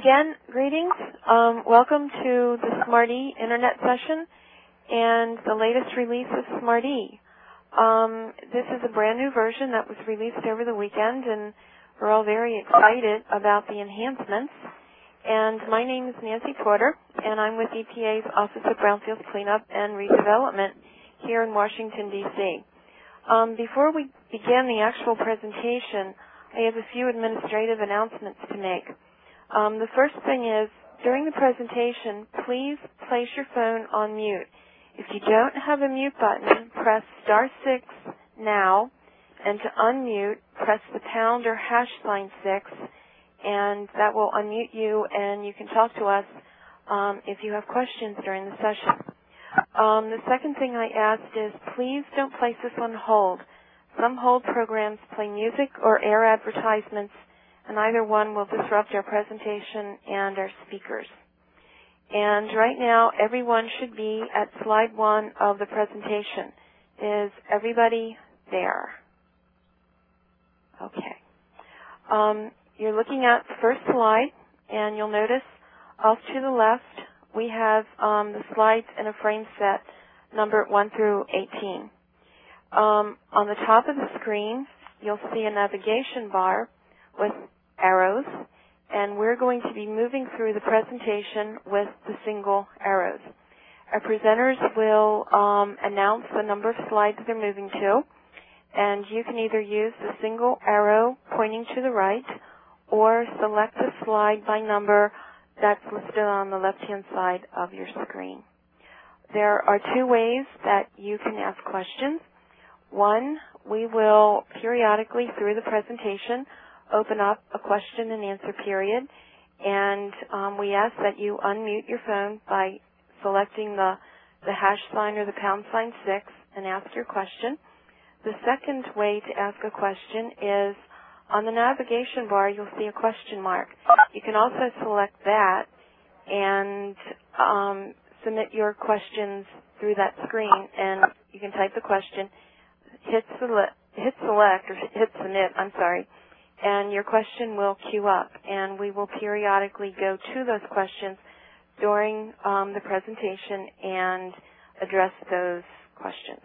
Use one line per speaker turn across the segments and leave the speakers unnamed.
Again, greetings. Welcome to the Smarty Internet session and the latest release of Smarty. This is a brand new version that was released over the weekend, and we're all very excited about the enhancements. And my name is Nancy Porter, and I'm with EPA's Office of Brownfield Cleanup and Redevelopment here in Washington, D.C. Before we begin the actual presentation, I have a few administrative announcements to make. The first thing is, during the presentation, please place your phone on mute. If you don't have a mute button, press *6 now, and to unmute, press the pound or #6, and that will unmute you, and you can talk to us if you have questions during the session. The second thing I asked is, please don't place this on hold. Some hold programs play music or air advertisements, and either one will disrupt our presentation and our speakers. And right now, everyone should be at slide 1 of the presentation. Is everybody there? Okay. You're looking at the first slide, and you'll notice off to the left, we have the slides in a frame set numbered 1 through 18. On the top of the screen, you'll see a navigation bar with arrows, and we're going to be moving through the presentation with the single arrows. Our presenters will announce the number of slides they're moving to, and you can either use the single arrow pointing to the right or select the slide by number that's listed on the left-hand side of your screen. There are 2 ways that you can ask questions. One, we will periodically through the presentation open up a question and answer period, and we ask that you unmute your phone by selecting the # or the #6 and ask your question. The second way to ask a question is on the navigation bar, you'll see a question mark. You can also select that and submit your questions through that screen, and you can type the question, hit select, or hit submit, and your question will queue up, and we will periodically go to those questions during the presentation and address those questions.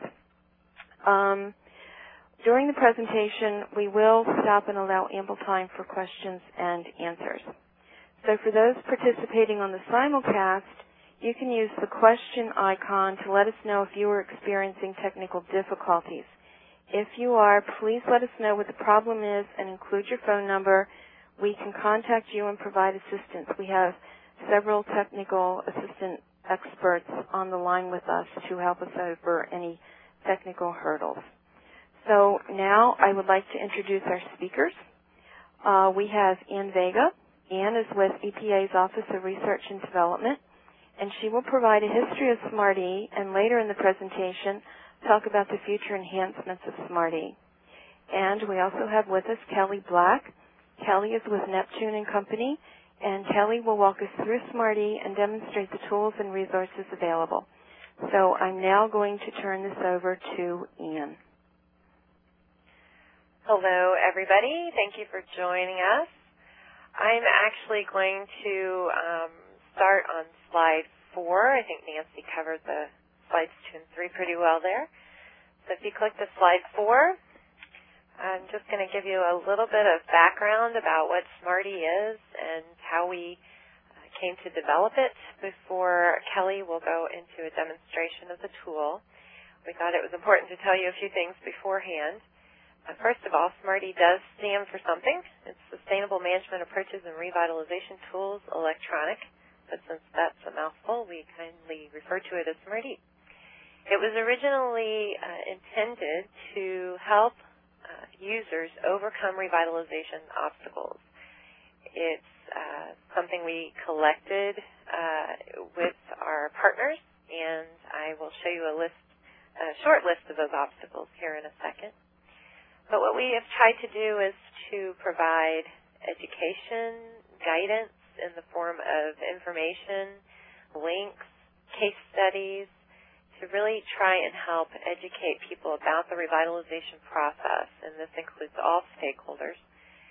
During the presentation, we will stop and allow ample time for questions and answers. So for those participating on the simulcast, you can use the question icon to let us know if you are experiencing technical difficulties. If you are, please let us know what the problem is and include your phone number. We can contact you and provide assistance. We have several technical assistant experts on the line with us to help us over any technical hurdles. So now I would like to introduce our speakers. We have Ann Vega. Ann is with EPA's Office of Research and Development, and she will provide a history of Smarty and later in the presentation talk about the future enhancements of Smarty. And we also have with us Kelly Black. Kelly is with Neptune & Company, and Kelly will walk us through Smarty and demonstrate the tools and resources available. So I'm now going to turn this over to Ann.
Hello, everybody. Thank you for joining us. I'm actually going to start on slide 4. I think Nancy covered the slides 2 and 3 pretty well there. So if you click to slide 4, I'm just going to give you a little bit of background about what Smarty is and how we came to develop it before Kelly will go into a demonstration of the tool. We thought it was important to tell you a few things beforehand. First of all, Smarty does stand for something. It's Sustainable Management Approaches and Revitalization Tools Electronic, but since that's a mouthful, we kindly refer to it as Smarty. It was originally intended to help users overcome revitalization obstacles. It's something we collected with our partners, and I will show you a short list of those obstacles here in a second. But what we have tried to do is to provide education, guidance in the form of information, links, case studies, to really try and help educate people about the revitalization process, and this includes all stakeholders.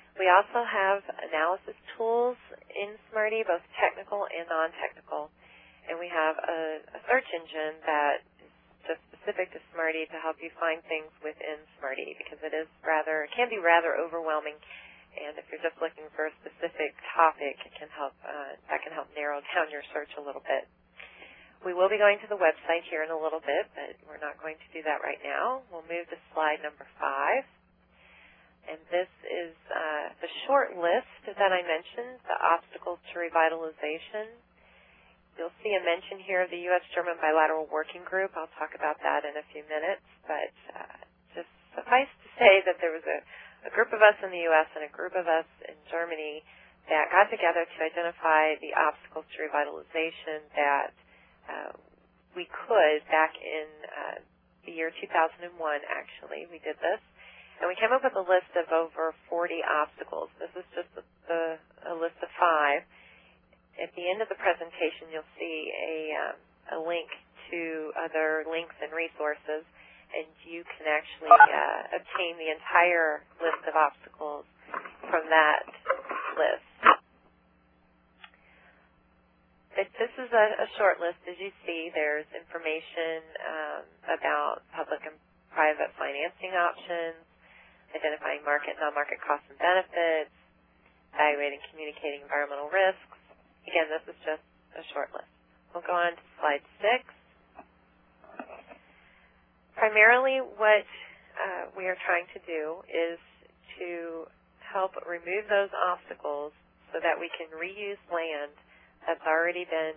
We also have analysis tools in Smarty, both technical and non-technical. And we have a search engine that is just specific to Smarty to help you find things within Smarty, because it can be rather overwhelming. And if you're just looking for a specific topic, that can help narrow down your search a little bit. We will be going to the website here in a little bit, but we're not going to do that right now. We'll move to slide number 5. And this is the short list that I mentioned, the obstacles to revitalization. You'll see a mention here of the U.S.-German Bilateral Working Group. I'll talk about that in a few minutes, but just suffice to say that there was a group of us in the U.S. and a group of us in Germany that got together to identify the obstacles to revitalization that we could, back in the year 2001, actually, we did this. And we came up with a list of over 40 obstacles. This is just a list of 5. At the end of the presentation, you'll see a link to other links and resources, and you can actually obtain the entire list of obstacles from that list. This is a short list. As you see, there's information about public and private financing options, identifying market and non-market costs and benefits, evaluating and communicating environmental risks. Again, this is just a short list. We'll go on to slide 6. Primarily what we are trying to do is to help remove those obstacles so that we can reuse land that's already been,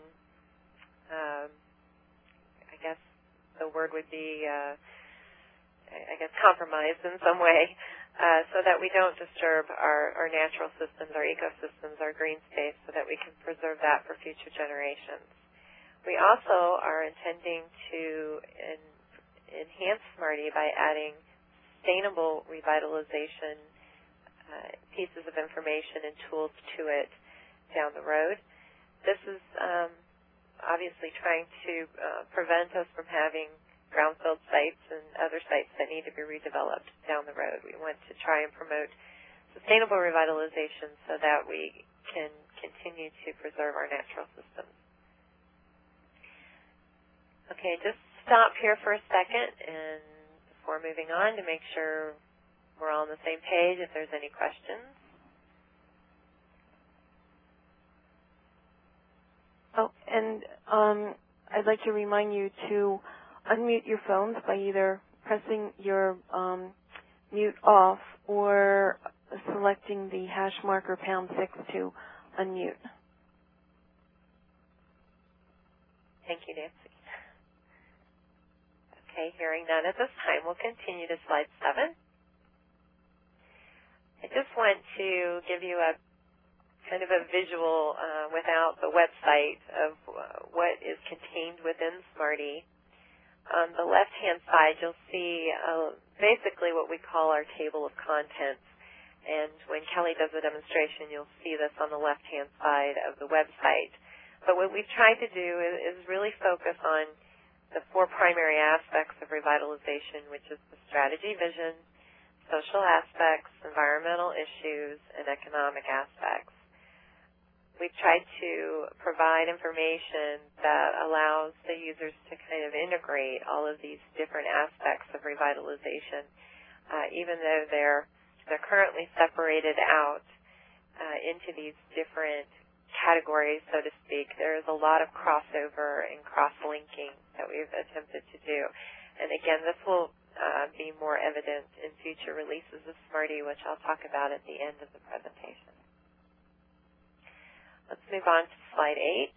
I guess the word would be, compromised in some way, so that we don't disturb our natural systems, our ecosystems, our green space, so that we can preserve that for future generations. We also are intending to enhance Smarty by adding sustainable revitalization pieces of information and tools to it down the road. This is obviously trying to prevent us from having brownfield sites and other sites that need to be redeveloped down the road. We want to try and promote sustainable revitalization so that we can continue to preserve our natural systems. Okay, just stop here for a second and before moving on to make sure we're all on the same page if there's any questions.
Oh, and I'd like to remind you to unmute your phones by either pressing your mute off or selecting the hash marker #6 to unmute.
Thank you, Nancy. Okay, hearing none at this time, we'll continue to slide 7. I just want to give you a kind of a visual without the website of what is contained within Smarty. On the left-hand side, you'll see basically what we call our table of contents. And when Kelly does the demonstration, you'll see this on the left-hand side of the website. But what we've tried to do is really focus on the 4 primary aspects of revitalization, which is the strategy, vision, social aspects, environmental issues, and economic aspects. We've tried to provide information that allows the users to kind of integrate all of these different aspects of revitalization, even though they're currently separated out into these different categories, so to speak. There is a lot of crossover and cross-linking that we've attempted to do. And again, this will be more evident in future releases of Smarty, which I'll talk about at the end of the presentation. Let's move on to slide 8.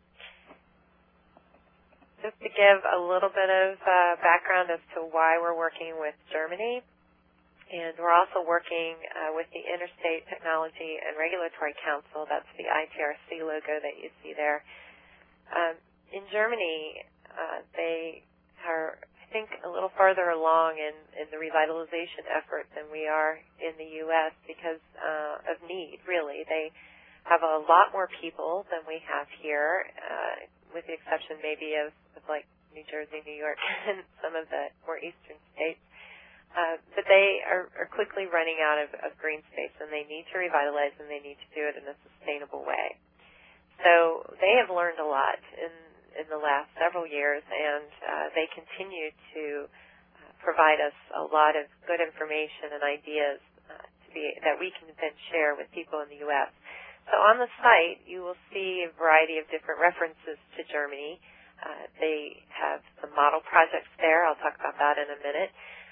Just to give a little bit of background as to why we're working with Germany. And we're also working with the Interstate Technology and Regulatory Council. That's the ITRC logo that you see there. In Germany, they are, I think, a little farther along in the revitalization effort than we are in the U.S. because of need, really. They have a lot more people than we have here, with the exception maybe of like New Jersey, New York, and some of the more eastern states. but they are quickly running out of green space, and they need to revitalize, and they need to do it in a sustainable way. So they have learned a lot in the last several years, and they continue to provide us a lot of good information and ideas that we can then share with people in the U.S. So on the site, you will see a variety of different references to Germany. They have some model projects there. I'll talk about that in a minute.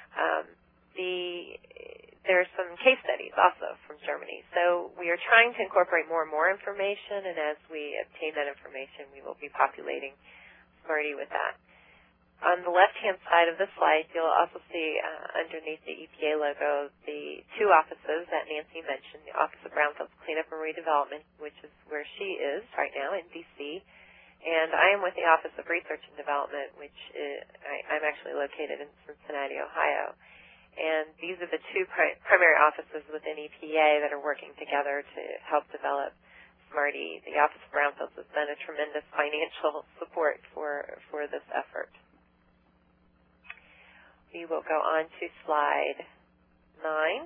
There's some case studies also from Germany. So we are trying to incorporate more and more information, and as we obtain that information, we will be populating Smarty with that. On the left-hand side of the slide, you'll also see underneath the EPA logo the two offices that Nancy mentioned, the Office of Brownfields Cleanup and Redevelopment, which is where she is right now in D.C., and I am with the Office of Research and Development, which I'm actually located in Cincinnati, Ohio. And these are the two primary offices within EPA that are working together to help develop Smarty. The Office of Brownfields has been a tremendous financial support for this effort. We will go on to slide 9.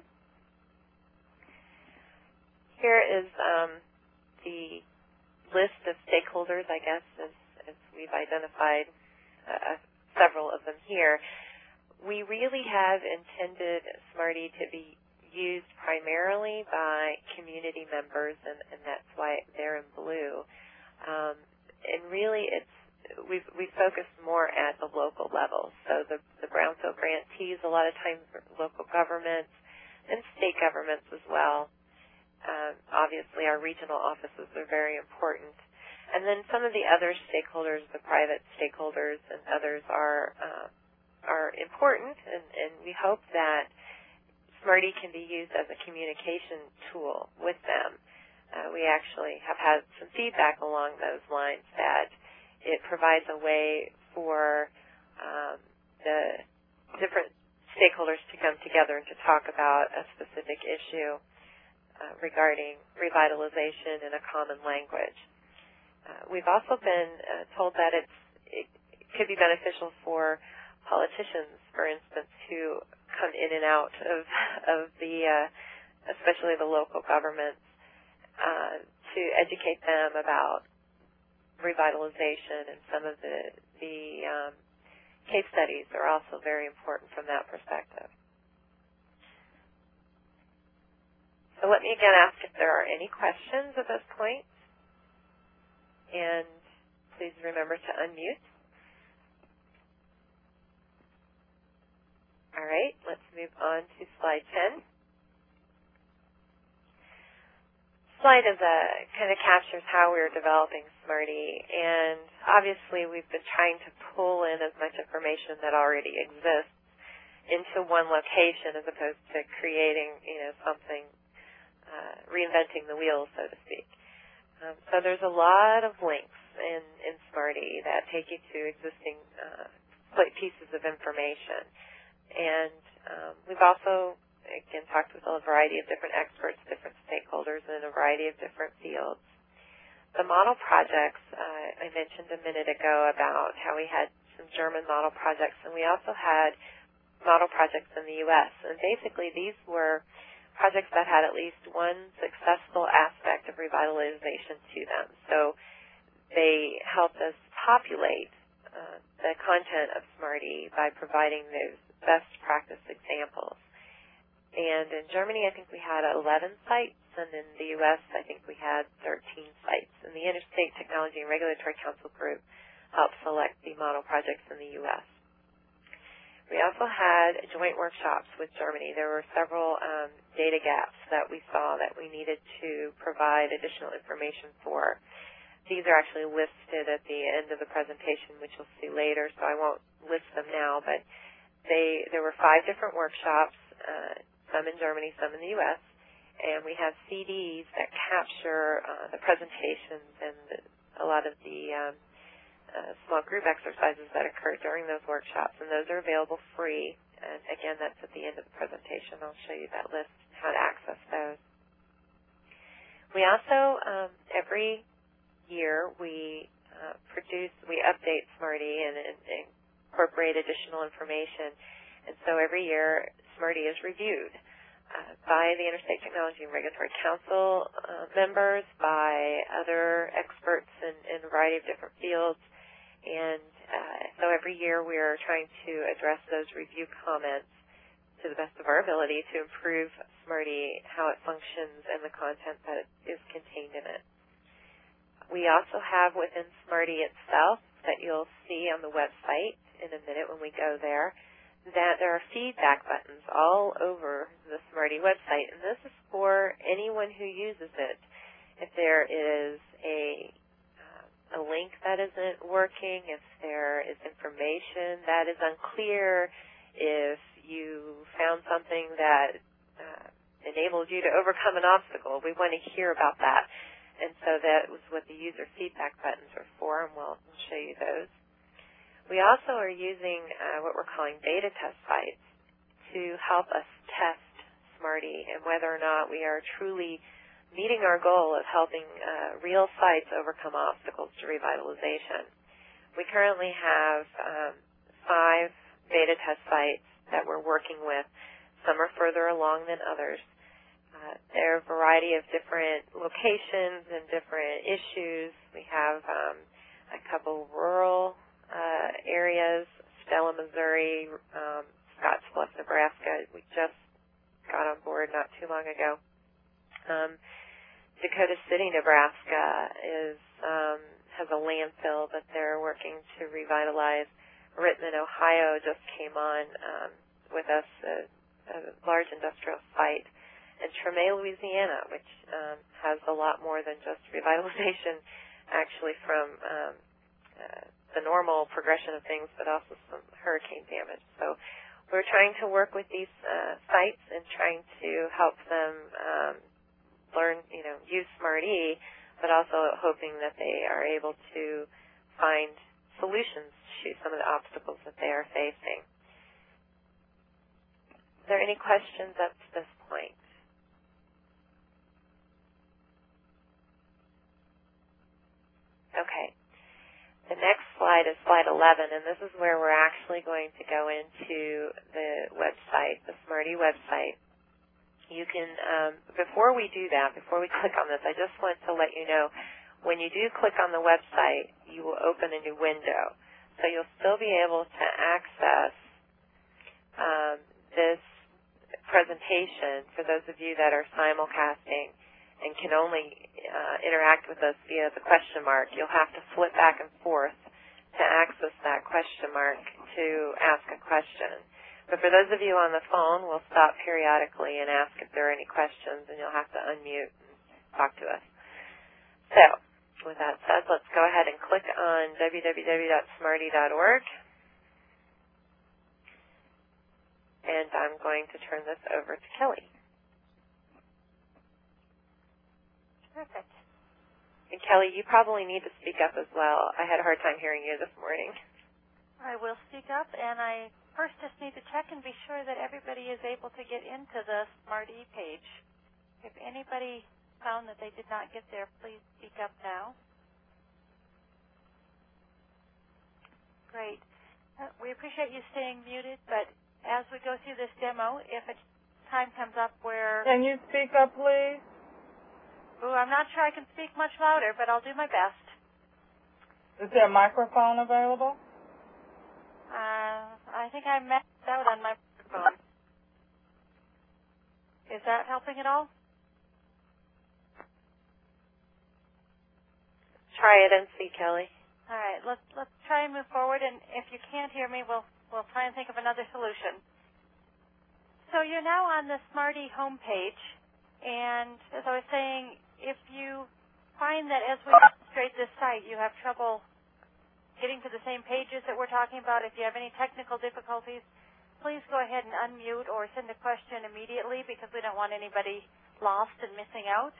Here is the list of stakeholders, I guess, as we've identified several of them here. We really have intended Smarty to be used primarily by community members, and that's why they're in blue. And really, we've focused more at the local level. So the Brownfield grantees, a lot of times local governments and state governments as well. Obviously, our regional offices are very important. And then some of the other stakeholders, the private stakeholders and others are important, and we hope that Smarty can be used as a communication tool with them. We actually have had some feedback along those lines that it provides a way for the different stakeholders to come together and to talk about a specific issue regarding revitalization in a common language. We've also been told that it could be beneficial for politicians, for instance, who come in and out of the, especially the local governments, to educate them about revitalization, and some of the case studies are also very important from that perspective. So let me again ask if there are any questions at this point, and please remember to unmute. All right, let's move on to slide 10. Slide is kind of captures how we're developing Smarty, and obviously we've been trying to pull in as much information that already exists into one location as opposed to creating, something, reinventing the wheel, so to speak. So there's a lot of links in Smarty that take you to existing pieces of information, and we've also again talked with a variety of different experts, different stakeholders in a variety of different fields. The model projects, I mentioned a minute ago about how we had some German model projects, and we also had model projects in the U.S. And basically these were projects that had at least one successful aspect of revitalization to them. So they helped us populate the content of Smarty by providing those best practice examples. And in Germany, I think we had 11 sites, and in the U.S., I think we had 13 sites. And the Interstate Technology and Regulatory Council group helped select the model projects in the U.S. We also had joint workshops with Germany. There were several data gaps that we saw that we needed to provide additional information for. These are actually listed at the end of the presentation, which you'll see later, so I won't list them now, but there were 5 different workshops, some in Germany, some in the U.S., and we have CDs that capture the presentations and a lot of the small group exercises that occur during those workshops, and those are available free. And again, that's at the end of the presentation. I'll show you that list, how to access those. We also, every year, we update Smarty and incorporate additional information. And so every year, SMARTY is reviewed by the Interstate Technology and Regulatory Council members, by other experts in a variety of different fields, and so every year we are trying to address those review comments to the best of our ability to improve SMARTY, how it functions, and the content that is contained in it. We also have within SMARTY itself, that you'll see on the website in a minute when we go there, that there are feedback buttons all over the SMARTY website, and this is for anyone who uses it. If there is a link that isn't working, if there is information that is unclear, if you found something that enabled you to overcome an obstacle, we want to hear about that. And so that was what the user feedback buttons are for, and we'll show you those. We also are using what we're calling beta test sites to help us test SMARTY and whether or not we are truly meeting our goal of helping real sites overcome obstacles to revitalization. We currently have 5 beta test sites that we're working with. Some are further along than others. There are a variety of different locations and different issues. We have a couple rural areas, Stella, Missouri, Scottsbluff, Nebraska. We just got on board not too long ago. Dakota City, Nebraska has a landfill that they're working to revitalize. Rittman, Ohio just came on with us, a large industrial site. And Treme, Louisiana, which has a lot more than just revitalization, actually from the normal progression of things, but also some hurricane damage. So we're trying to work with these sites and trying to help them learn, use SMARTY, but also hoping that they are able to find solutions to some of the obstacles that they are facing. Are there any questions up to this point? Okay. The next slide is slide 11, and this is where we're actually going to go into the website, the SMARTY website. You can, before we do that, before we click on this, I just want to let you know, when you do click on the website, you will open a new window. So you'll still be able to access this presentation for those of you that are simulcasting and can only interact with us via the question mark. You'll have to flip back and forth to access that question mark to ask a question. But for those of you on the phone, we'll stop periodically and ask if there are any questions, and you'll have to unmute and talk to us. So, with that said, let's go ahead and click on www.smarty.org. And I'm going to turn this over to Kelly. Perfect. And Kelly, you probably need to speak up as well. I had a hard time hearing you this morning.
I will speak up, and I first just need to check and be sure that everybody is able to get into the SMARTY page. If anybody found that they did not get there, please speak up now. Great. We appreciate you staying muted, but as we go through this demo, if a time comes up where...
Can you speak up, please?
Ooh, I'm not sure I can speak much louder, but I'll do my best.
Is there a microphone available?
I think I maxed out on my microphone. Is that helping at all?
Try it and see, Kelly.
All right, let's try and move forward, and if you can't hear me, we'll try and think of another solution. So you're now on the SMARTY homepage, and as I was saying, if you find that as we demonstrate this site, you have trouble getting to the same pages that we're talking about, if you have any technical difficulties, please go ahead and unmute or send a question immediately, because we don't want anybody lost and missing out.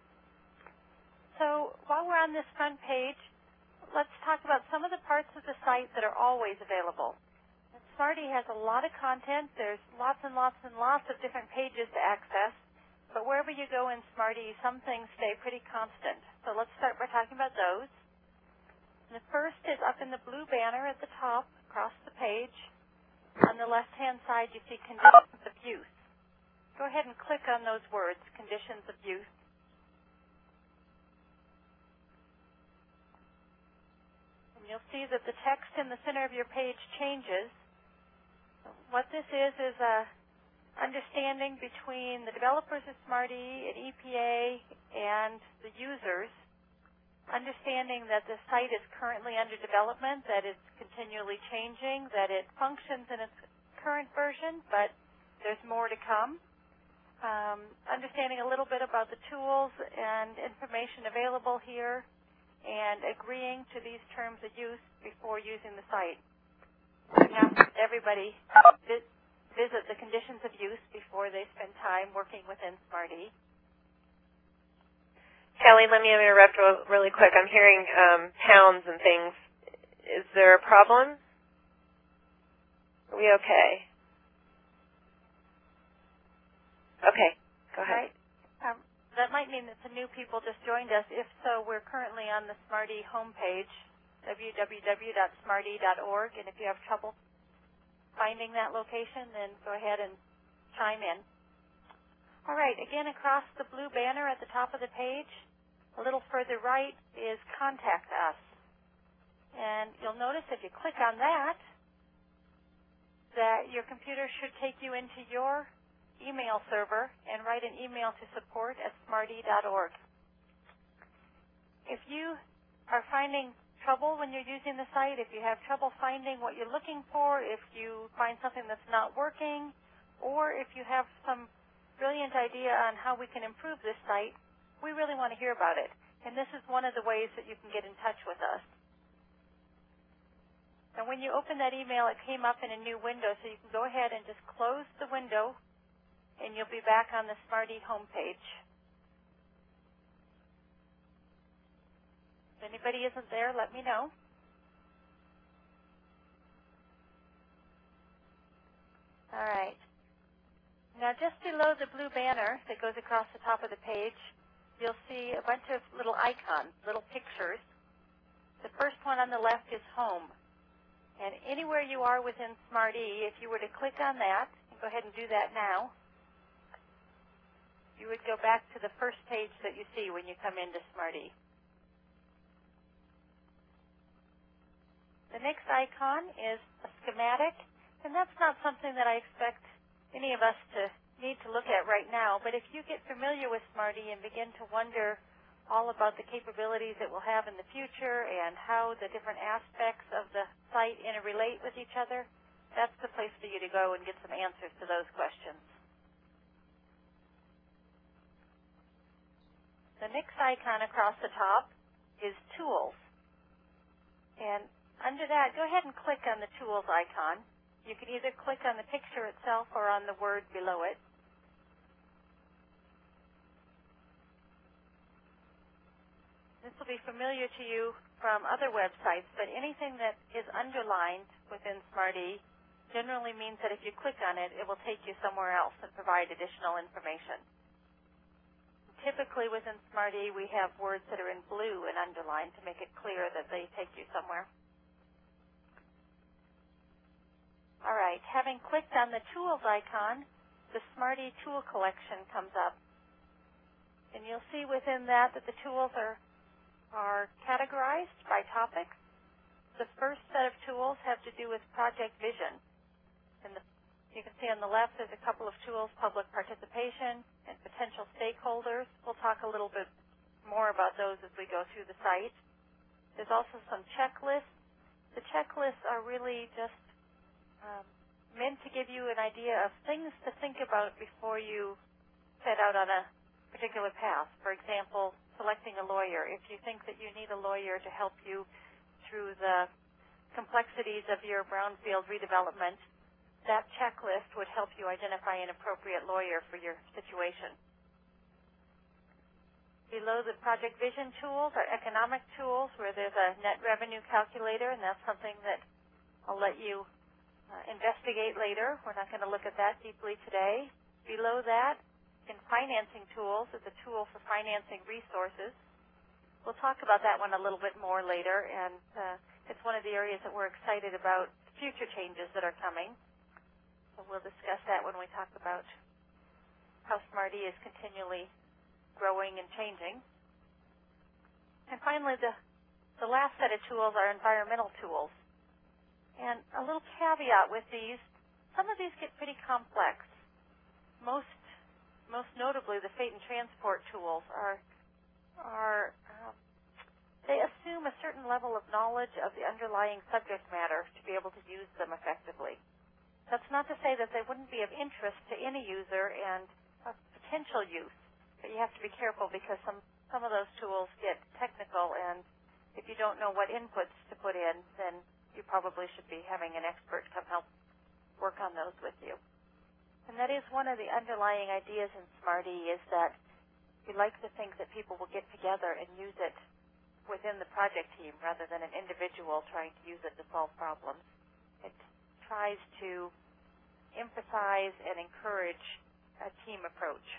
So while we're on this front page, let's talk about some of the parts of the site that are always available. SMARTY has a lot of content. There's lots and lots and lots of different pages to access. But wherever you go in SMARTY, some things stay pretty constant. So let's start by talking about those. And the first is up in the blue banner at the top, across the page. On the left-hand side, you see conditions of use. Go ahead and click on those words, conditions of use. And you'll see that the text in the center of your page changes. What this is a understanding between the developers of Smarty and EPA and the users, understanding that the site is currently under development, that it's continually changing, that it functions in its current version, but there's more to come. Understanding a little bit about the tools and information available here, and agreeing to these terms of use before using the site. We ask everybody visit the conditions of use before they spend time working within Smarty.
Kelly, let me interrupt really quick. I'm hearing pounds and things. Is there a problem? Are we okay? Okay, go ahead.
Right. That might mean that some new people just joined us. If so, we're currently on the Smarty homepage, www.smarty.org, and if you have trouble finding that location, then go ahead and chime in. All right, again, across the blue banner at the top of the page, a little further right is Contact Us. And you'll notice if you click on that your computer should take you into your email server and write an email to support@smarty.org. If you are finding trouble when you're using the site, if you have trouble finding what you're looking for, if you find something that's not working, or if you have some brilliant idea on how we can improve this site, we really want to hear about it. And this is one of the ways that you can get in touch with us. And when you open that email, it came up in a new window, so you can go ahead and just close the window, and you'll be back on the Smarty homepage. If anybody isn't there, let me know. All right. Now, just below the blue banner that goes across the top of the page, you'll see a bunch of little icons, little pictures. The first one on the left is Home. And anywhere you are within Smarty, if you were to click on that, and go ahead and do that now, you would go back to the first page that you see when you come into Smarty. The next icon is a schematic, and that's not something that I expect any of us to need to look at right now, but if you get familiar with Smarty and begin to wonder all about the capabilities it will have in the future and how the different aspects of the site interrelate with each other, that's the place for you to go and get some answers to those questions. The next icon across the top is Tools. And under that, go ahead and click on the Tools icon. You can either click on the picture itself or on the word below it. This will be familiar to you from other websites, but anything that is underlined within Smarty generally means that if you click on it, it will take you somewhere else and provide additional information. Typically within Smarty, we have words that are in blue and underlined to make it clear that they take you somewhere. All right, having clicked on the Tools icon, the Smarty tool collection comes up. And you'll see within that the tools are categorized by topics. The first set of tools have to do with project vision. And you can see on the left there's a couple of tools, public participation and potential stakeholders. We'll talk a little bit more about those as we go through the site. There's also some checklists. The checklists are really just meant to give you an idea of things to think about before you set out on a particular path. For example, selecting a lawyer. If you think that you need a lawyer to help you through the complexities of your brownfield redevelopment, that checklist would help you identify an appropriate lawyer for your situation. Below the project vision tools are economic tools where there's a net revenue calculator, and that's something that I'll let you investigate later. We're not going to look at that deeply today. Below that, in financing tools, is a tool for financing resources. We'll talk about that one a little bit more later, and it's one of the areas that we're excited about future changes that are coming. So we'll discuss that when we talk about how SMART-E is continually growing and changing. And finally, the last set of tools are environmental tools. And a little caveat with these, some of these get pretty complex. Most notably, the fate and transport tools they assume a certain level of knowledge of the underlying subject matter to be able to use them effectively. That's not to say that they wouldn't be of interest to any user and of potential use, but you have to be careful because some of those tools get technical, and if you don't know what inputs to put in, then you probably should be having an expert come help work on those with you. And that is one of the underlying ideas in SMART-E, is that we like to think that people will get together and use it within the project team rather than an individual trying to use it to solve problems. It tries to emphasize and encourage a team approach.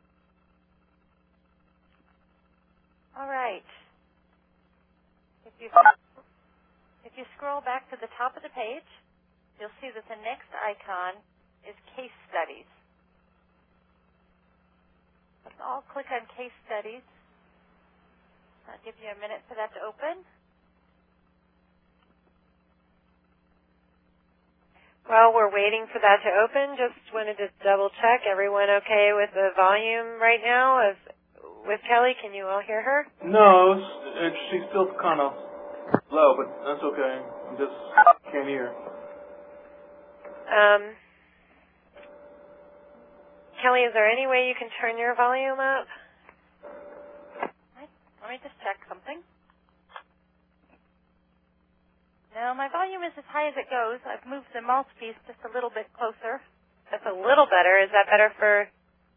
All right. If you scroll back to the top of the page, you'll see that the next icon is case studies. Let's all click on case studies. I'll give you a minute for that to open.
While we're waiting for that to open, just wanted to double check. Everyone okay with the volume right now? With Kelly, can you all hear her?
No, she's still kind of low, but that's okay. I just can't hear.
Kelly, is there any way you can turn your volume up?
Let me just check something. No, my volume is as high as it goes. I've moved the mouthpiece just a little bit closer.
That's a little better. Is that better for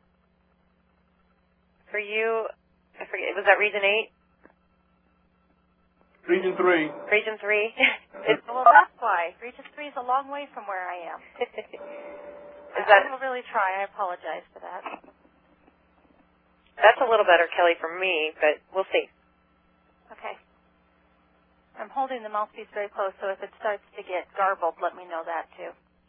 you? I forget. Was that Region 8?
Region 3.
Region 3?
Well, that's why. Region 3 is a long way from where I am. I will really try. I apologize for that.
That's a little better, Kelly, for me, but we'll see.
Okay. I'm holding the mouthpiece very close, so if it starts to get garbled, let me know that, too.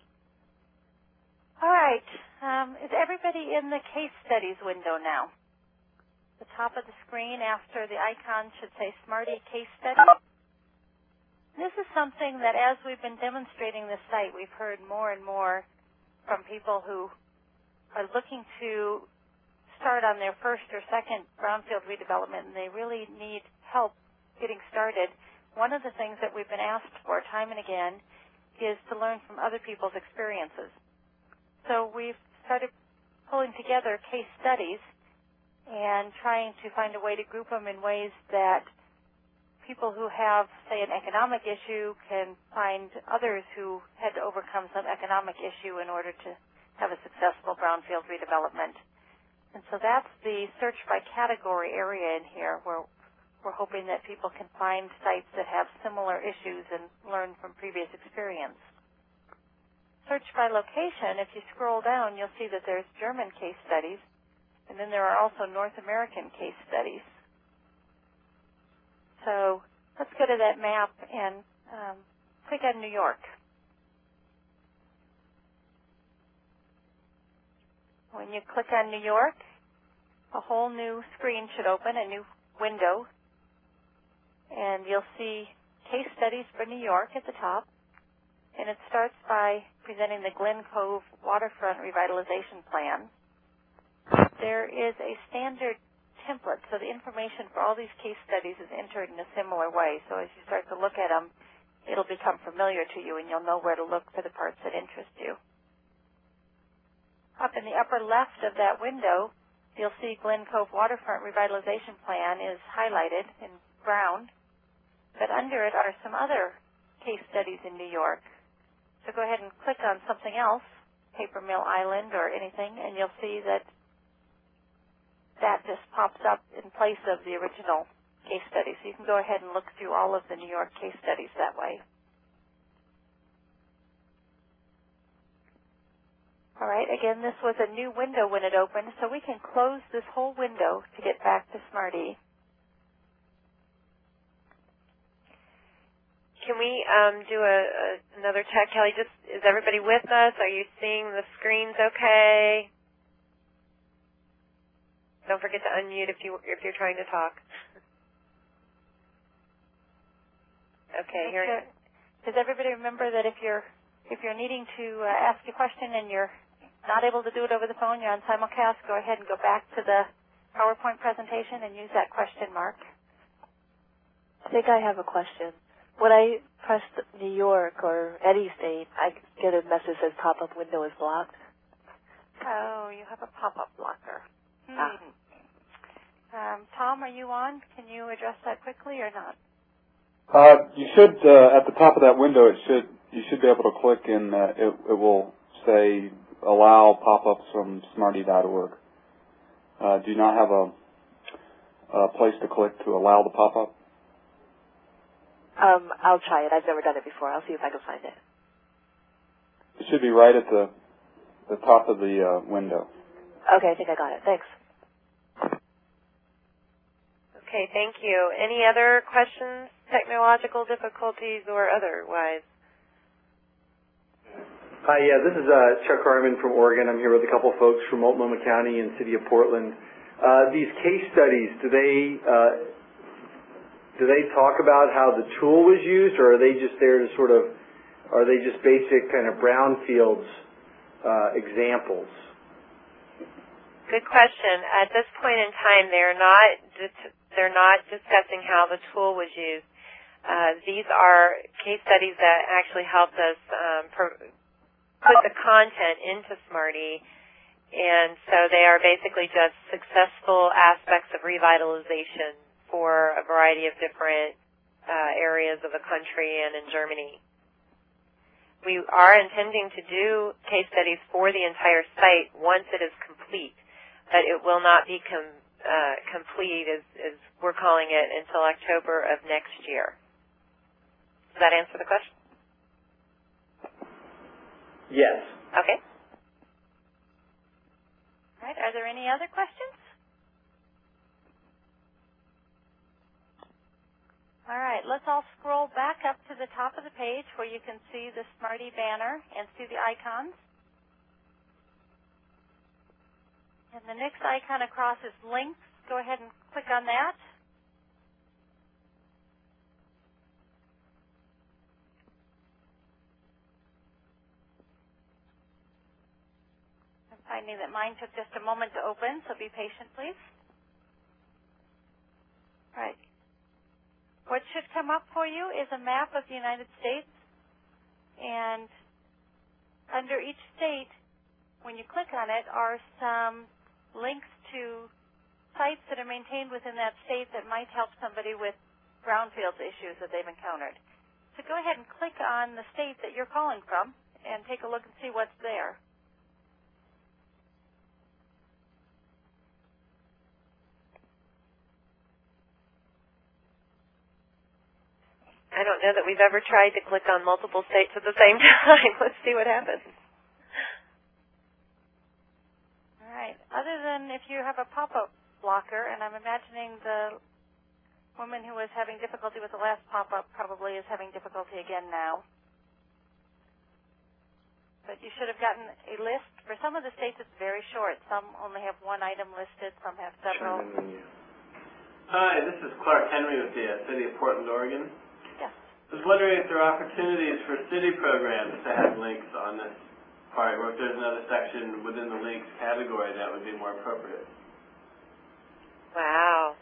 All right. Is everybody in the case studies window now? The top of the screen after the icon should say SMART-E Case Study. This is something that as we've been demonstrating this site, we've heard more and more from people who are looking to start on their first or second brownfield redevelopment, and they really need help getting started. One of the things that we've been asked for time and again is to learn from other people's experiences. So we've started pulling together case studies and trying to find a way to group them in ways that people who have, say, an economic issue can find others who had to overcome some economic issue in order to have a successful brownfield redevelopment. And so that's the search by category area in here, where we're hoping that people can find sites that have similar issues and learn from previous experience. Search by location, if you scroll down, you'll see that there's German case studies, and then there are also North American case studies. So let's go to that map and click on New York. When you click on New York, a whole new screen should open, a new window, and you'll see case studies for New York at the top. And it starts by presenting the Glen Cove Waterfront Revitalization Plan. There is a standard template, so the information for all these case studies is entered in a similar way. So as you start to look at them, it'll become familiar to you, and you'll know where to look for the parts that interest you. Up in the upper left of that window, you'll see Glen Cove Waterfront Revitalization Plan is highlighted in brown, but under it are some other case studies in New York. So go ahead and click on something else, Paper Mill Island or anything, and you'll see that that just pops up in place of the original case study. So you can go ahead and look through all of the New York case studies that way. All right, again, this was a new window when it opened, so we can close this whole window to get back to SMART-E.
Can we do another check, Kelly? Just, is everybody with us? Are you seeing the screens okay? Don't forget to unmute if you're trying to talk. Okay, here.
Does everybody remember that if you're needing to ask a question and you're not able to do it over the phone, you're on simulcast, go ahead and go back to the PowerPoint presentation and use that question mark.
I think I have a question. When I press New York or any state, I get a message that says pop-up window is blocked.
Oh, you have a pop-up blocker. Tom, are you on? Can you address that quickly or not?
You should, at the top of that window, you should be able to click and it will say allow pop-ups from smarty.org. Do you not have a place to click to allow the pop-up?
I'll try it. I've never done it before. I'll see if I can find it.
It should be right at the top of the window.
Okay, I think I got it. Thanks.
Okay, thank you. Any other questions, technological difficulties, or otherwise?
Hi, yeah, this is Chuck Harmon from Oregon. I'm here with a couple of folks from Multnomah County and City of Portland. These case studies, do they talk about how the tool was used, or are they just there to are they just basic kind of brownfields examples?
Good question. At this point in time, they're not discussing how the tool was used. These are case studies that actually helped us put the content into Smarty, and so they are basically just successful aspects of revitalization for a variety of different areas of the country and in Germany. We are intending to do case studies for the entire site once it is complete, but it will not be complete, as we're calling it, until October of next year. Does that answer the question?
Yes.
Okay.
All right. Are there any other questions? All right. Let's all scroll back up to the top of the page where you can see the Smarty banner and see the icons. And the next icon across is links. Go ahead and click on that. I'm finding that mine took just a moment to open, so be patient, please. All right. What should come up for you is a map of the United States, and under each state, when you click on it, are some links to sites that are maintained within that state that might help somebody with brownfields issues that they've encountered. So go ahead and click on the state that you're calling from and take a look and see what's there.
I don't know that we've ever tried to click on multiple states at the same time. Let's see what happens.
All right. Other than if you have a pop-up blocker, and I'm imagining the woman who was having difficulty with the last pop-up probably is having difficulty again now. But you should have gotten a list. For some of the states, it's very short. Some only have one item listed. Some have several.
Hi, this is Clark Henry with the City of Portland, Oregon.
Yes.
I was wondering if there are opportunities for city programs to have links on this part, or if there's another section within the links category that would be more appropriate.
Wow.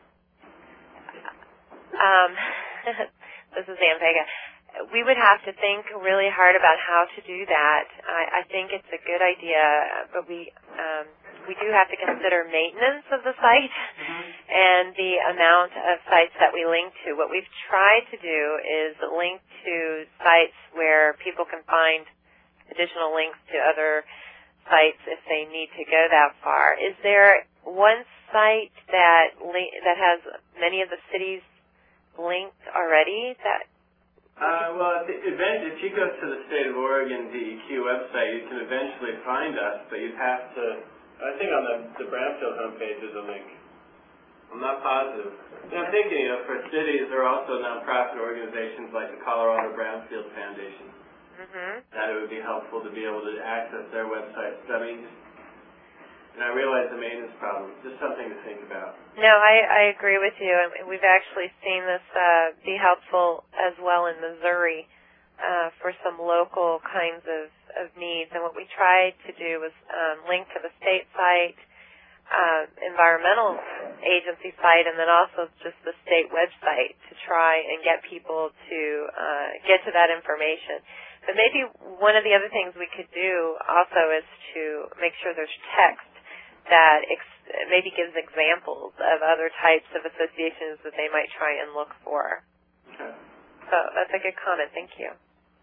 This is Ann Vega. We would have to think really hard about how to do that. I think it's a good idea, but we do have to consider maintenance of the site and the amount of sites that we link to. What we've tried to do is link to sites where people can find additional links to other sites if they need to go that far. Is there one site that has many of the cities linked already?
Well, if you go to the State of Oregon DEQ website, you can eventually find us, but you'd have to, I think on the Brownfield homepage is a link. I'm not positive. I'm thinking, for cities, there are also nonprofit organizations like the Colorado Brownfield Foundation. That it would be helpful to be able to access their websites. I mean, and I realize the maintenance problem. Just something to think about.
No, I agree with you. I mean, we've actually seen this be helpful as well in Missouri for some local kinds of needs. And what we tried to do was link to the state site, environmental agency site, and then also just the state website to try and get people to get to that information. But maybe one of the other things we could do also is to make sure there's text that maybe gives examples of other types of associations that they might try and look for.
Okay.
So that's a good comment. Thank you.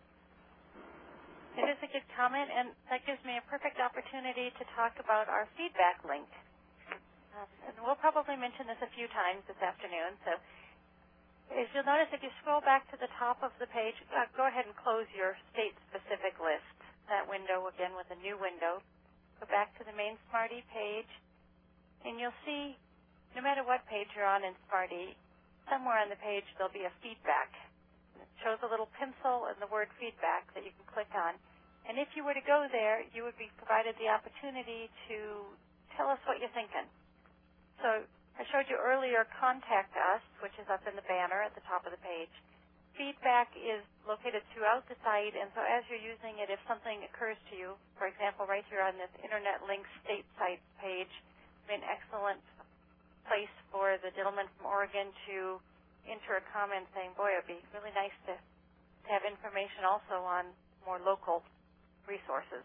It is a good comment, and that gives me a perfect opportunity to talk about our feedback link. And we'll probably mention this a few times this afternoon. So as you'll notice, if you scroll back to the top of the page, go ahead and close your state-specific list, that window again with a new window. Go back to the main Smarty page, and you'll see, no matter what page you're on in Smarty, somewhere on the page there'll be a feedback. It shows a little pencil and the word feedback that you can click on. And if you were to go there, you would be provided the opportunity to tell us what you're thinking. So I showed you earlier Contact Us, which is up in the banner at the top of the page. Feedback is located throughout the site, and so as you're using it, if something occurs to you, for example, right here on this Internet Link State Site page, an excellent place for the gentleman from Oregon to enter a comment saying, boy, it would be really nice to have information also on more local resources.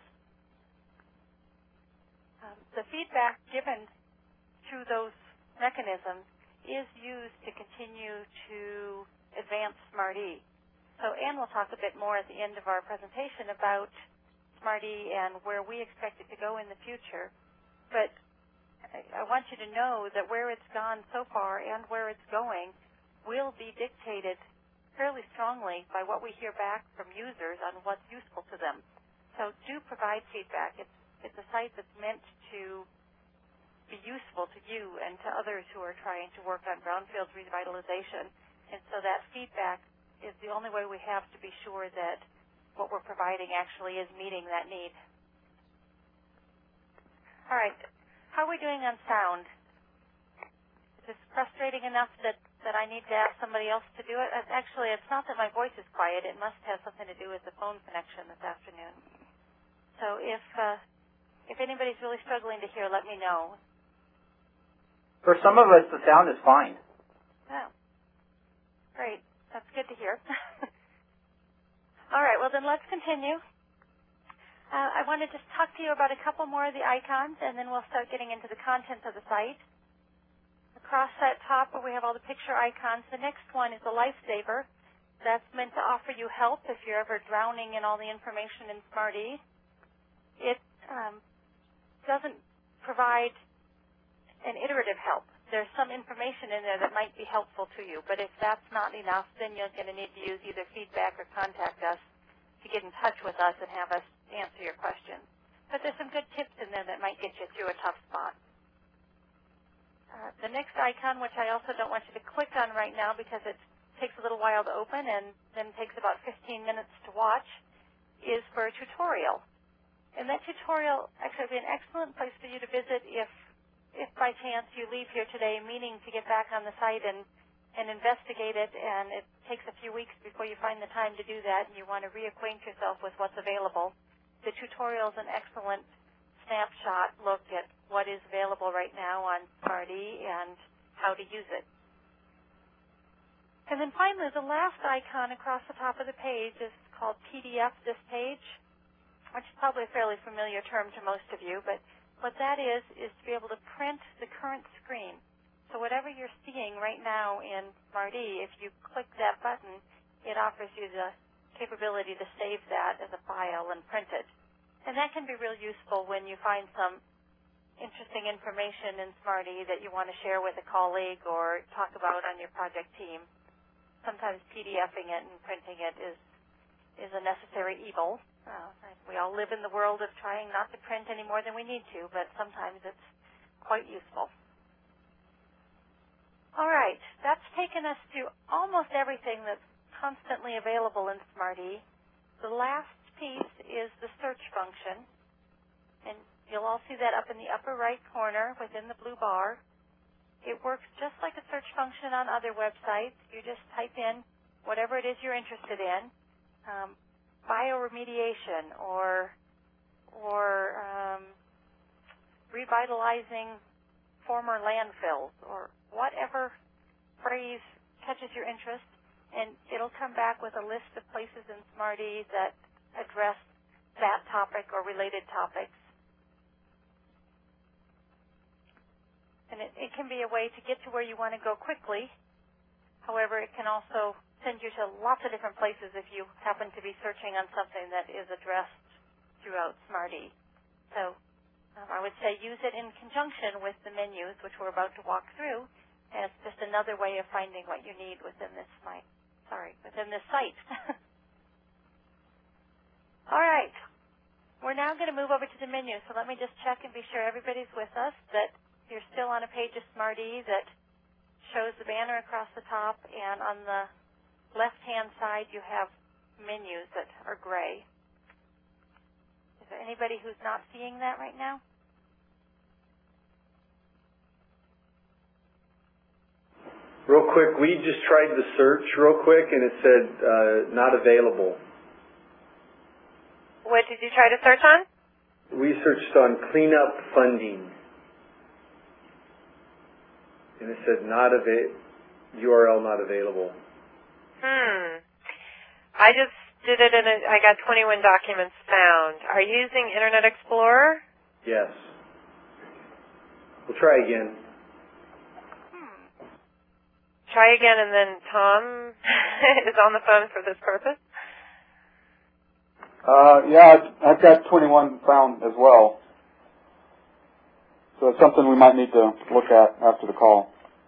The feedback given through those mechanisms is used to continue to advance SMART-E. So Ann will talk a bit more at the end of our presentation about SMART-E and where we expect it to go in the future. But I want you to know that where it's gone so far and where it's going will be dictated fairly strongly by what we hear back from users on what's useful to them. So do provide feedback. It's a site that's meant to be useful to you and to others who are trying to work on brownfields revitalization. And so that feedback is the only way we have to be sure that what we're providing actually is meeting that need. All right. How are we doing on sound? Is this frustrating enough that I need to ask somebody else to do it? Actually, it's not that my voice is quiet. It must have something to do with the phone connection this afternoon. So if anybody's really struggling to hear, let me know.
For some of us, the sound is fine.
Oh, great. That's good to hear. All right, well, then let's continue. I want to just talk to you about a couple more of the icons, and then we'll start getting into the content of the site. Across that top where we have all the picture icons, the next one is a lifesaver. That's meant to offer you help if you're ever drowning in all the information in SMART-E. It doesn't provide an iterative help. There's some information in there that might be helpful to you, but if that's not enough, then you're going to need to use either feedback or contact us to get in touch with us and have us answer your questions. But there's some good tips in there that might get you through a tough spot. The next icon, which I also don't want you to click on right now because it takes a little while to open and then takes about 15 minutes to watch, is for a tutorial. And that tutorial actually would be an excellent place for you to visit if by chance you leave here today meaning to get back on the site and investigate it, and it takes a few weeks before you find the time to do that and you want to reacquaint yourself with what's available. The tutorial is an excellent snapshot look at what is available right now on SMART-E and how to use it. And then finally, the last icon across the top of the page is called PDF This Page, which is probably a fairly familiar term to most of you, but what that is to be able to print the current screen. So whatever you're seeing right now in SMART-E, if you click that button, it offers you the capability to save that as a file and print it. And that can be real useful when you find some interesting information in SMART-E that you want to share with a colleague or talk about on your project team. Sometimes PDFing it and printing it is a necessary evil. We all live in the world of trying not to print any more than we need to, but sometimes it's quite useful. All right, that's taken us to almost everything that's constantly available in Smarty. The last piece is the search function, and you'll all see that up in the upper right corner within the blue bar. It works just like a search function on other websites. You just type in whatever it is you're interested in, bioremediation or revitalizing former landfills or whatever phrase catches your interest, and it'll come back with a list of places in Smarty that address that topic or related topics. And it can be a way to get to where you want to go quickly. However, it can also send you to lots of different places if you happen to be searching on something that is addressed throughout Smarty. So I would say use it in conjunction with the menus, which we're about to walk through, as just another way of finding what you need within this site. All right. We're now going to move over to the menu. So let me just check and be sure everybody's with us, that you're still on a page of Smarty that shows the banner across the top, and on the left-hand side you have menus that are gray. Is there anybody who's not seeing that right now?
Real quick, we just tried the search real quick, and it said not available.
What did you try to search on?
We searched on cleanup funding, and it said URL not available.
I just did it, and I got 21 documents found. Are you using Internet Explorer?
Yes. We'll try again.
Try again, and then Tom is on the phone for this purpose.
Yeah, I've got 21 found as well. So it's something we might need to look at after the call.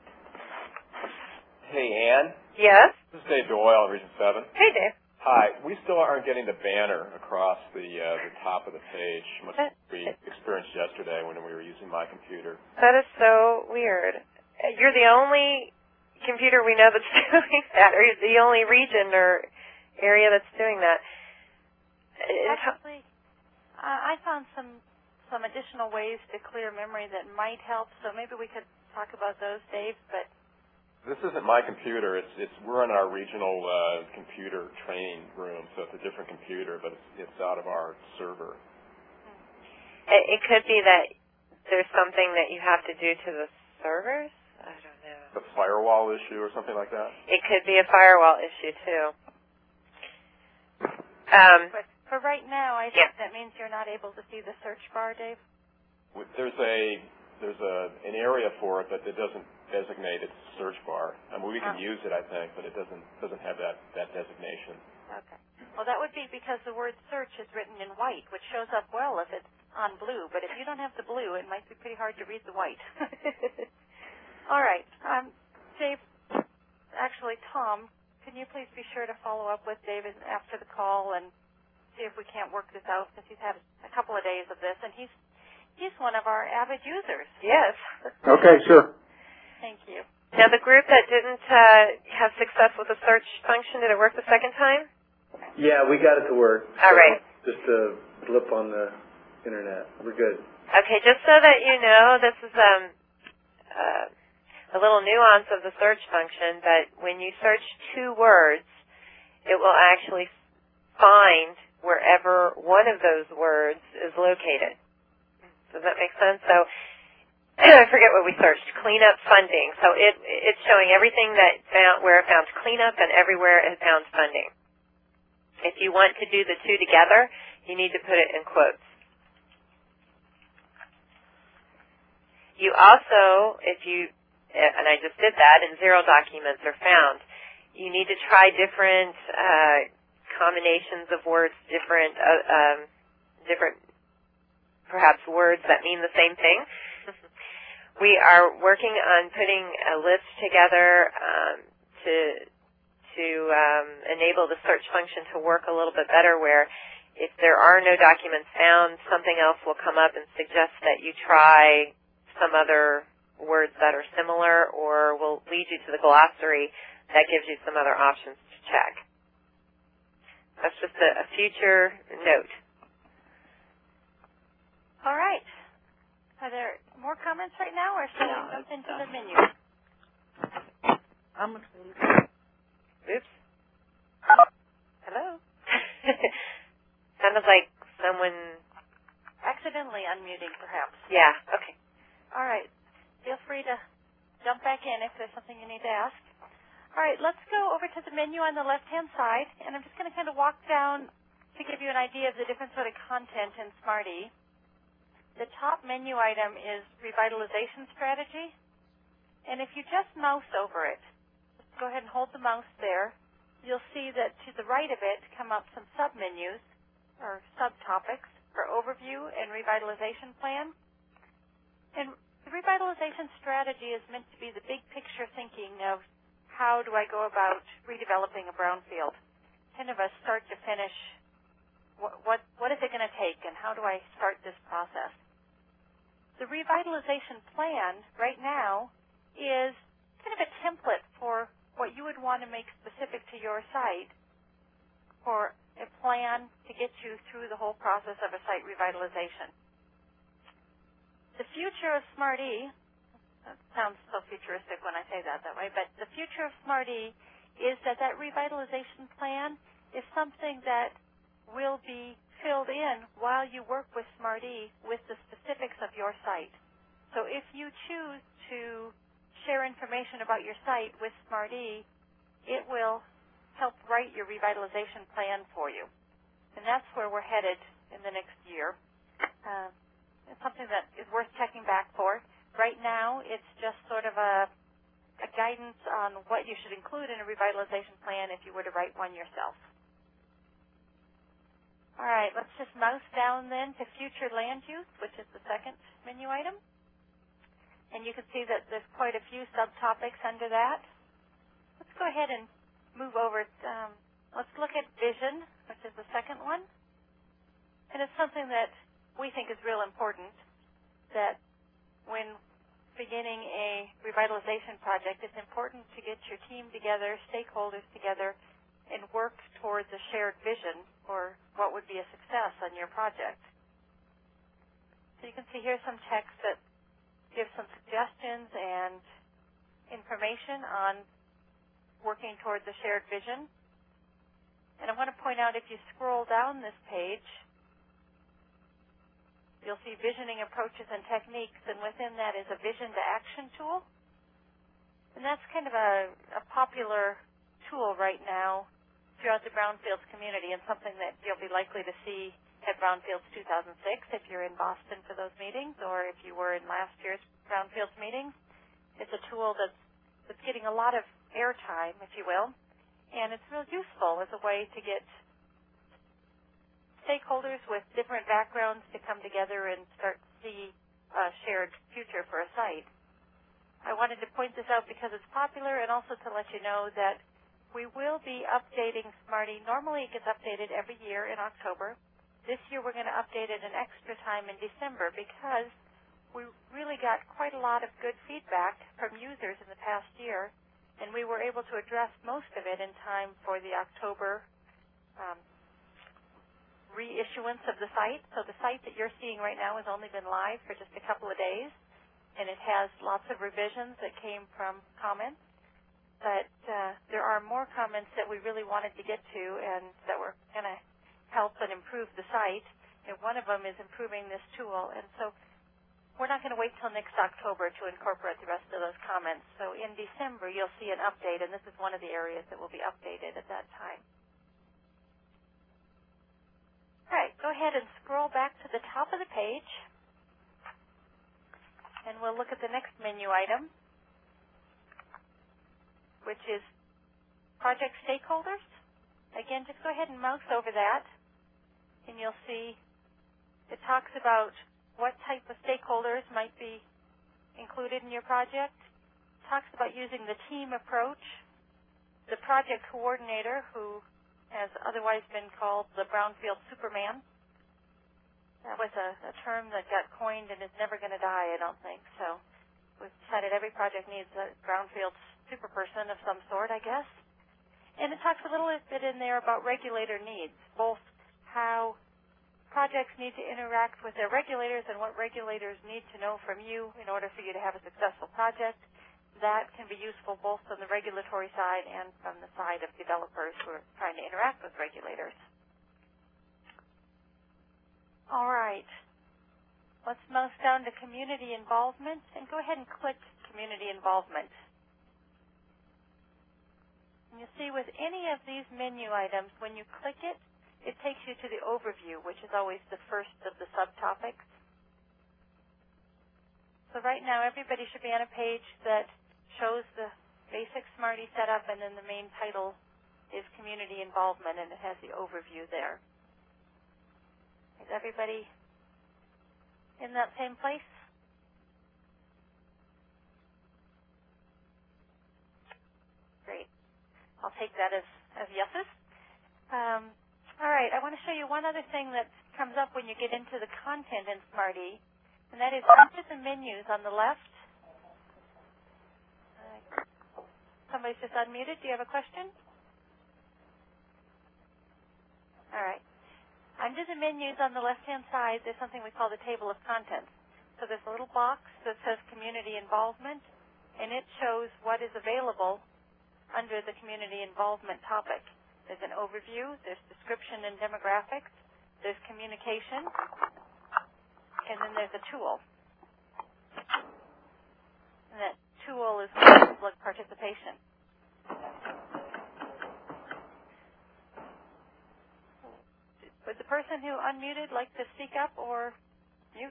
Hey, Ann.
Yes?
This is Dave Doyle, Region 7.
Hey, Dave.
Hi. We still aren't getting the banner across the top of the page, much as we experienced yesterday when we were using my computer.
That is so weird. You're the only computer we know that's doing that, or the only region or area that's doing that.
Actually, I found some additional ways to clear memory that might help, so maybe we could talk about those, Dave. But
this isn't my computer. We're in our regional computer training room, so it's a different computer, but it's out of our server.
It could be that there's something that you have to do to the servers. I don't know.
A firewall issue or something like that?
It could be a firewall issue, too.
But for right now, I think that means you're not able to see the search bar, Dave?
There's an area for it, but it doesn't designate its search bar. I mean, we can use it, I think, but it doesn't have that designation.
Okay. Well, that would be because the word search is written in white, which shows up well if it's on blue. But if you don't have the blue, it might be pretty hard to read the white. All right. Dave, actually, Tom, can you please be sure to follow up with David after the call and see if we can't work this out, since he's had a couple of days of this, and he's one of our avid users.
Yes.
Okay, sure.
Thank you.
Now, the group that didn't have success with the search function, did it work the second time?
Yeah, we got it to work.
All right.
Just a blip on the internet. We're good.
Okay, just so that you know, this is a little nuance of the search function, but when you search 2 words, it will actually find wherever one of those words is located. Does that make sense? So I forget what we searched. Cleanup funding. So it's showing everything where it found cleanup and everywhere it found funding. If you want to do the 2 together, you need to put it in quotes. You also, and I just did that, and 0 documents are found. You need to try different combinations of words, different perhaps words that mean the same thing. We are working on putting a list together to enable the search function to work a little bit better, where if there are no documents found, something else will come up and suggest that you try some other words that are similar, or we'll lead you to the glossary that gives you some other options to check. That's just a future note.
All right. Are there more comments right now, or should we jump into the menu?
Oops. Hello? Sounded like someone...
Accidentally unmuting, perhaps.
Yeah, okay.
All right. Feel free to jump back in if there's something you need to ask. All right, let's go over to the menu on the left-hand side, and I'm just going to kind of walk down to give you an idea of the different sort of content in Smarty. The top menu item is Revitalization Strategy, and if you just mouse over it, just go ahead and hold the mouse there, you'll see that to the right of it come up some sub-menus or subtopics for Overview and Revitalization Plan. And the Revitalization Strategy is meant to be the big picture thinking of how do I go about redeveloping a brownfield, kind of a start to finish, what is it going to take and how do I start this process. The Revitalization Plan right now is kind of a template for what you would want to make specific to your site for a plan to get you through the whole process of a site revitalization. The future of Smarty, that sounds so futuristic when I say that way, but the future of Smarty is that revitalization plan is something that will be filled in while you work with Smarty with the specifics of your site. So if you choose to share information about your site with Smarty, it will help write your revitalization plan for you. And that's where we're headed in the next year. It's something that is worth checking back for. Right now, it's just sort of a guidance on what you should include in a revitalization plan if you were to write one yourself. All right, let's just mouse down then to future land use, which is the second menu item. And you can see that there's quite a few subtopics under that. Let's go ahead and move over. Let's look at vision, which is the second one. And it's something that we think is real important, that when beginning a revitalization project, it's important to get your team together, stakeholders together, and work towards a shared vision for what would be a success on your project. So you can see here some text that gives some suggestions and information on working towards a shared vision. And I want to point out, if you scroll down this page, you'll see visioning approaches and techniques, and within that is a vision to action tool. And that's kind of a popular tool right now throughout the Brownfields community, and something that you'll be likely to see at Brownfields 2006 if you're in Boston for those meetings, or if you were in last year's Brownfields meeting. It's a tool that's getting a lot of airtime, if you will, and it's real useful as a way to get stakeholders with different backgrounds to come together and start to see a shared future for a site. I wanted to point this out because it's popular, and also to let you know that we will be updating Smarty. Normally it gets updated every year in October. This year we're going to update it an extra time in December because we really got quite a lot of good feedback from users in the past year, and we were able to address most of it in time for the October reissuance of the site. So the site that you're seeing right now has only been live for just a couple of days, and it has lots of revisions that came from comments. But there are more comments that we really wanted to get to and that were going to help and improve the site, and one of them is improving this tool. And so we're not going to wait till next October to incorporate the rest of those comments. So in December, you'll see an update, and this is one of the areas that will be updated at that time. All right, go ahead and scroll back to the top of the page, and we'll look at the next menu item, which is project stakeholders. Again, just go ahead and mouse over that, and you'll see it talks about what type of stakeholders might be included in your project. It talks about using the team approach. The project coordinator, who has otherwise been called the Brownfield Superman. That was a term that got coined and is never going to die, I don't think. So we've decided every project needs a brownfield super person of some sort, I guess. And it talks a little bit in there about regulator needs, both how projects need to interact with their regulators and what regulators need to know from you in order for you to have a successful project. That can be useful both on the regulatory side and from the side of developers who are trying to interact with regulators. All right. Let's move down to community involvement and go ahead and click community involvement. And you'll see with any of these menu items, when you click it, it takes you to the overview, which is always the first of the subtopics. So right now, everybody should be on a page that shows the basic Smarty setup, and then the main title is community involvement, and it has the overview there. Is everybody in that same place? Great. I'll take that as yeses. All right, I want to show you one other thing that comes up when you get into the content in Smarty, and that is under the menus on the left. Somebody's just unmuted. Do you have a question? All right. Under the menus on the left-hand side, there's something we call the table of contents. So there's a little box that says community involvement, and it shows what is available under the community involvement topic. There's an overview, there's description and demographics, there's communication, and then there's a tool. And that tool is public participation. Would the person who unmuted like to speak up or mute?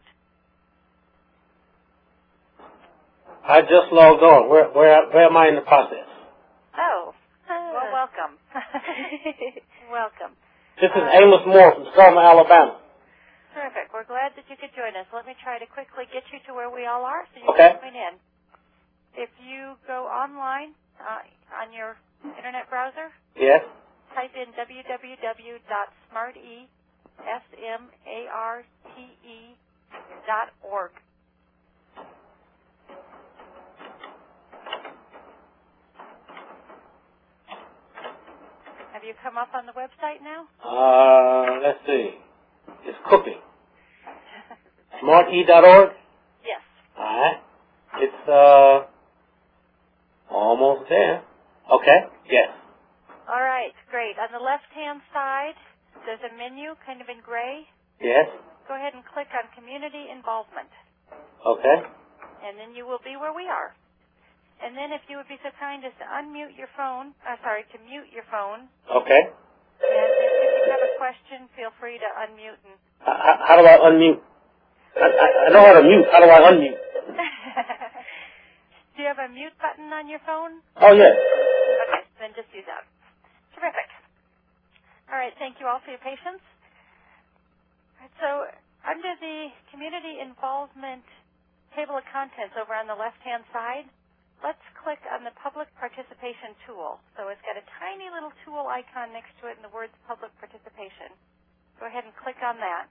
I just logged on. Where am I in the process?
Oh, well, welcome. Welcome.
This is Amos Moore from Selma, Alabama.
Terrific. We're glad that you could join us. Let me try to quickly get you to where we all are so you can join in. If you go online on your internet browser,
yes,
type in www.smarte.org. Have you come up on the website now?
Let's see. It's cooking. smarte.org?
Yes.
All right. It's almost there. Okay. Yes.
All right. Great. On the left-hand side, there's a menu kind of in gray.
Yes.
Go ahead and click on community involvement.
Okay.
And then you will be where we are. And then if you would be so kind as to unmute your phone, to mute your phone.
Okay.
And if you have a question, feel free to unmute. And
how do I unmute? I know how to mute. How do I unmute?
Do you have a mute button on your phone?
Oh, yes.
Okay, then just use that. Terrific. All right, thank you all for your patience. All right, so under the community involvement table of contents over on the left-hand side, let's click on the public participation tool. So it's got a tiny little tool icon next to it and the words public participation. Go ahead and click on that.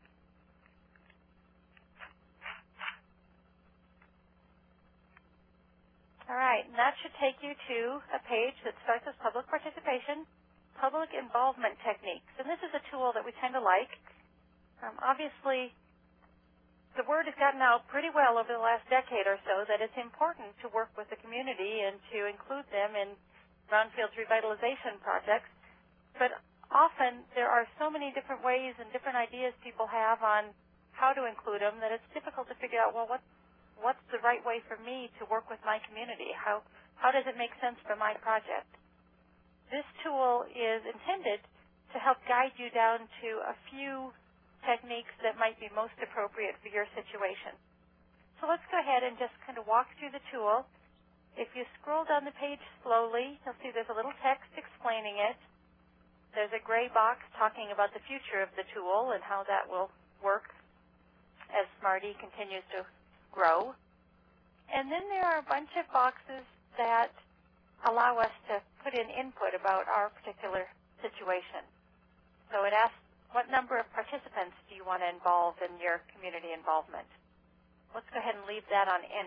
All right, and that should take you to a page that starts with public participation, public involvement techniques. And this is a tool that we tend to like. Obviously, the word has gotten out pretty well over the last decade or so that it's important to work with the community and to include them in brownfields revitalization projects. But often there are so many different ways and different ideas people have on how to include them that it's difficult to figure out, well, what's the right way for me to work with my community? How does it make sense for my project? This tool is intended to help guide you down to a few techniques that might be most appropriate for your situation. So let's go ahead and just kind of walk through the tool. If you scroll down the page slowly, you'll see there's a little text explaining it. There's a gray box talking about the future of the tool and how that will work as Smarty continues to grow. And then there are a bunch of boxes that allow us to put in input about our particular situation. So it asks, what number of participants do you want to involve in your community involvement? Let's go ahead and leave that on any.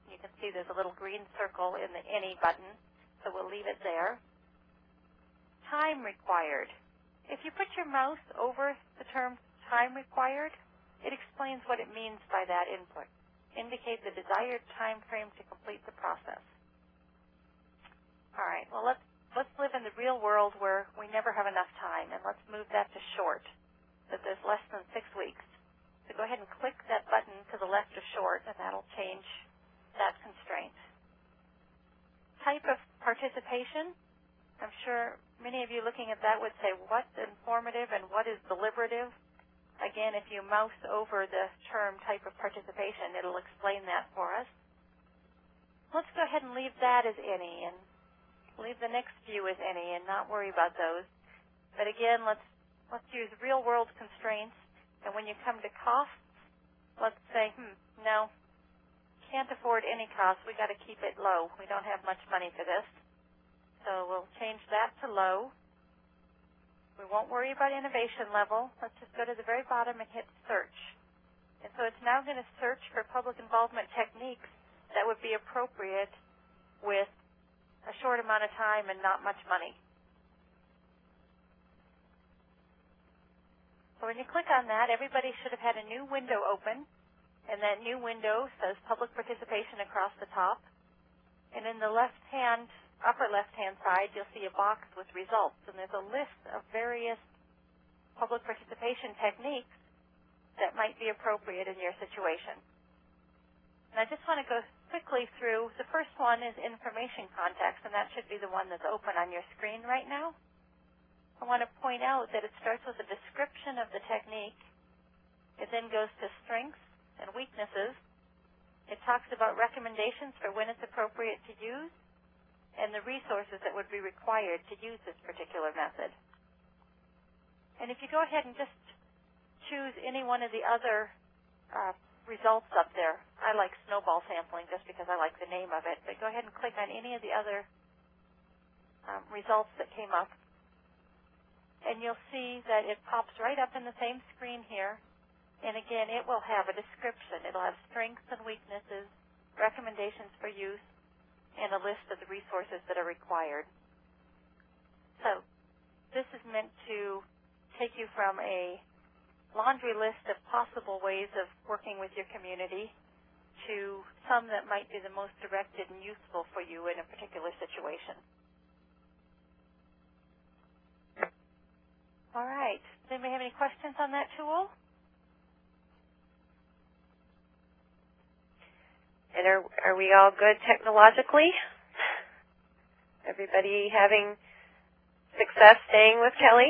You can see there's a little green circle in the Any button, so we'll leave it there. Time required. If you put your mouse over the term time required, it explains what it means by that input. Indicate the desired time frame to complete the process. All right, well, let's live in the real world where we never have enough time, and let's move that to short, that there's less than 6 weeks. So go ahead and click that button to the left of short, and that'll change that constraint. Type of participation. I'm sure many of you looking at that would say, what's informative and what is deliberative? Again, if you mouse over the term type of participation, it'll explain that for us. Let's go ahead and leave that as Any, and leave the next few as Any, and not worry about those. But again, let's use real-world constraints. And when you come to costs, let's say, no, can't afford any costs. We got to keep it low. We don't have much money for this. So we'll change that to low. We won't worry about innovation level. Let's just go to the very bottom and hit search. And so it's now going to search for public involvement techniques that would be appropriate with a short amount of time and not much money. So when you click on that, everybody should have had a new window open, and that new window says public participation across the top. And in the upper left-hand side, you'll see a box with results, and there's a list of various public participation techniques that might be appropriate in your situation. And I just want to go quickly through. The first one is information context, and that should be the one that's open on your screen right now. I want to point out that it starts with a description of the technique. It then goes to strengths and weaknesses. It talks about recommendations for when it's appropriate to use and the resources that would be required to use this particular method. And if you go ahead and just choose any one of the other results up there, I like snowball sampling just because I like the name of it, but go ahead and click on any of the other results that came up, and you'll see that it pops right up in the same screen here. And again, it will have a description. It'll have strengths and weaknesses, recommendations for use, and a list of the resources that are required. So this is meant to take you from a laundry list of possible ways of working with your community to some that might be the most directed and useful for you in a particular situation. All right. Does anybody have any questions on that tool?
And are we all good technologically? Everybody having success staying with Kelly?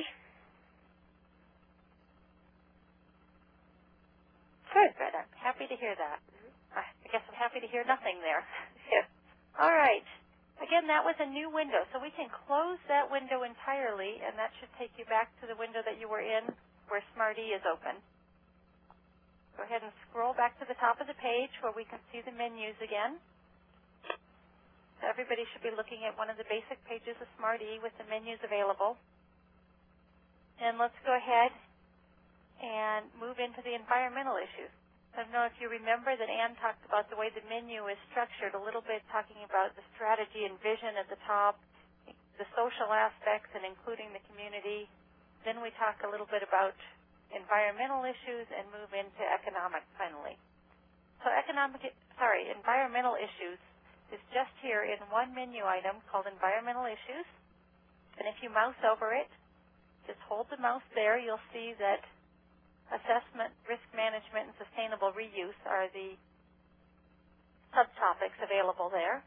Good. I'm happy to hear that. I guess I'm happy to hear nothing there. Yeah. All right. Again, that was a new window, so we can close that window entirely, and that should take you back to the window that you were in where SmartE is open. Go ahead and scroll back to the top of the page where we can see the menus again. So everybody should be looking at one of the basic pages of SmartE with the menus available. And let's go ahead and move into the environmental issues. I don't know if you remember that Ann talked about the way the menu is structured, a little bit talking about the strategy and vision at the top, the social aspects and including the community. Then we talk a little bit about environmental issues and move into economics finally. So environmental issues is just here in one menu item called environmental issues. And if you mouse over it, just hold the mouse there, you'll see that assessment, risk management, and sustainable reuse are the subtopics available there.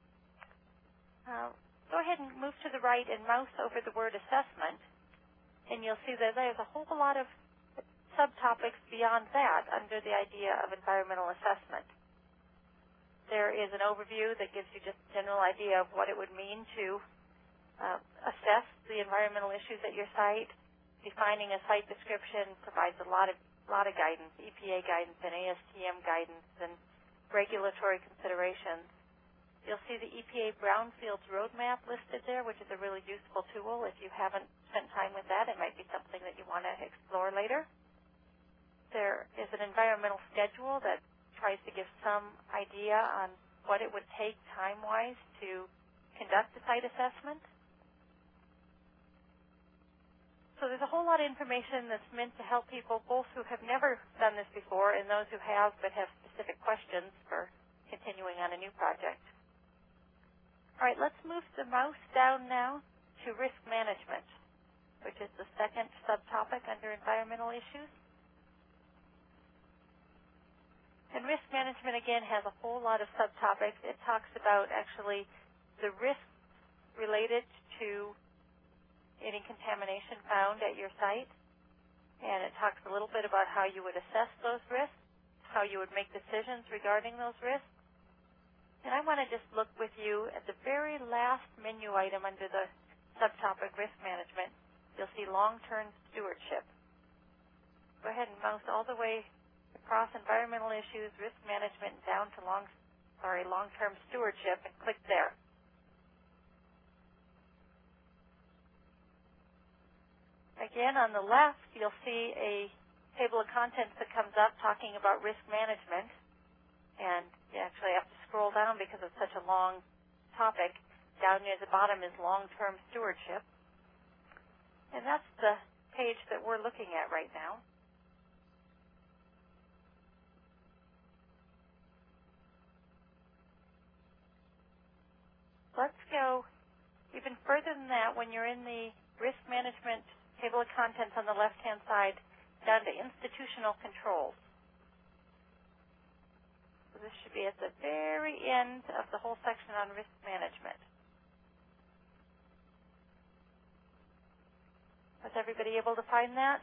Go ahead and move to the right and mouse over the word assessment, and you'll see that there's a whole lot of subtopics beyond that under the idea of environmental assessment. There is an overview that gives you just a general idea of what it would mean to assess the environmental issues at your site. Defining a site description provides a lot of guidance, EPA guidance and ASTM guidance and regulatory considerations. You'll see the EPA Brownfields Roadmap listed there, which is a really useful tool. If you haven't spent time with that, it might be something that you want to explore later. There is an environmental schedule that tries to give some idea on what it would take time-wise to conduct a site assessment. So there's a whole lot of information that's meant to help people, both who have never done this before and those who have but have specific questions for continuing on a new project. All right, let's move the mouse down now to risk management, which is the second subtopic under environmental issues. And risk management, again, has a whole lot of subtopics. It talks about actually the risks related to any contamination found at your site. And it talks a little bit about how you would assess those risks, how you would make decisions regarding those risks. And I want to just look with you at the very last menu item under the subtopic risk management. You'll see long-term stewardship. Go ahead and mouse all the way across environmental issues, risk management, down to long-term stewardship, and click there. Again, on the left, you'll see a table of contents that comes up talking about risk management. And you actually have to scroll down because it's such a long topic. Down near the bottom is long-term stewardship. And that's the page that we're looking at right now. Let's go even further than that when you're in the risk management table of contents on the left-hand side, down to institutional controls. So this should be at the very end of the whole section on risk management. Was everybody able to find that?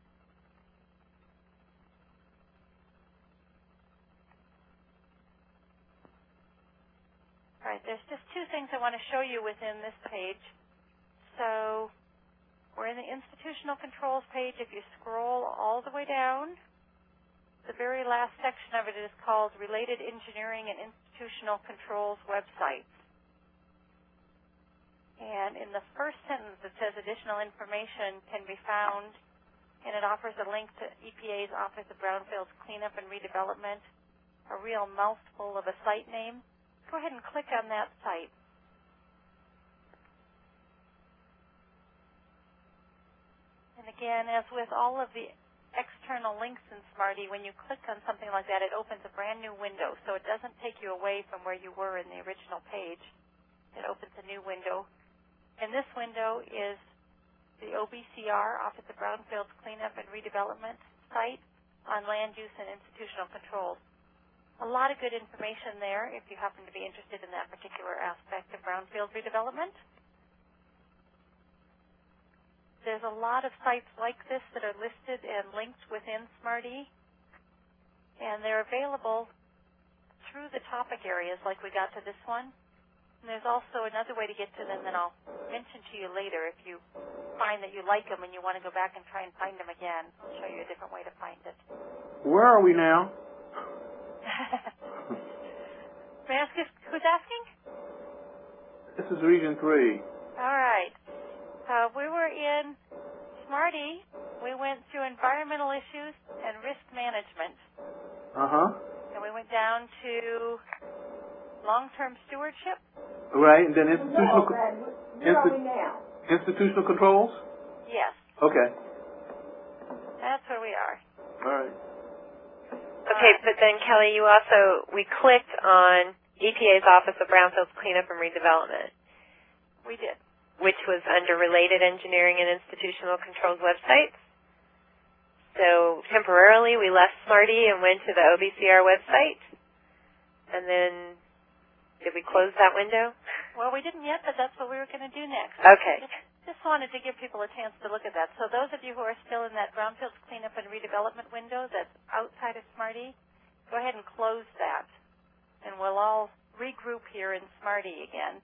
All right, there's just two things I want to show you within this page. So we're in the institutional controls page. If you scroll all the way down, the very last section of it is called Related Engineering and Institutional Controls Websites. And in the first sentence it says additional information can be found, and it offers a link to EPA's Office of Brownfields Cleanup and Redevelopment, a real mouthful of a site name. Go ahead and click on that site. And again, as with all of the external links in Smarty, when you click on something like that, it opens a brand new window. So it doesn't take you away from where you were in the original page. It opens a new window. And this window is the OBCR, Office of Brownfields Cleanup and Redevelopment site on land use and institutional controls. A lot of good information there if you happen to be interested in that particular aspect of brownfield redevelopment. There's a lot of sites like this that are listed and linked within Smarty, and they're available through the topic areas like we got to this one. And there's also another way to get to them that I'll mention to you later if you find that you like them and you want to go back and try and find them again. I'll show you a different way to find it.
Where are we now?
May I ask who's asking?
This is Region 3.
All right. We were in Smarty. We went through environmental issues and risk management. And we went down to long-term stewardship.
Right, and then institutional controls?
Yes.
Okay.
That's where we are.
All right.
Okay, but then Kelly, we clicked on EPA's Office of Brownfields Cleanup and Redevelopment.
We did.
Which was under Related Engineering and Institutional Controls websites. So temporarily we left Smarty and went to the OBCR website. And then did we close that window?
Well, we didn't yet, but that's what we were going to do next.
Okay.
Just wanted to give people a chance to look at that. So those of you who are still in that Brownfields Cleanup and Redevelopment window that's outside of Smarty, go ahead and close that. And we'll all regroup here in Smarty again.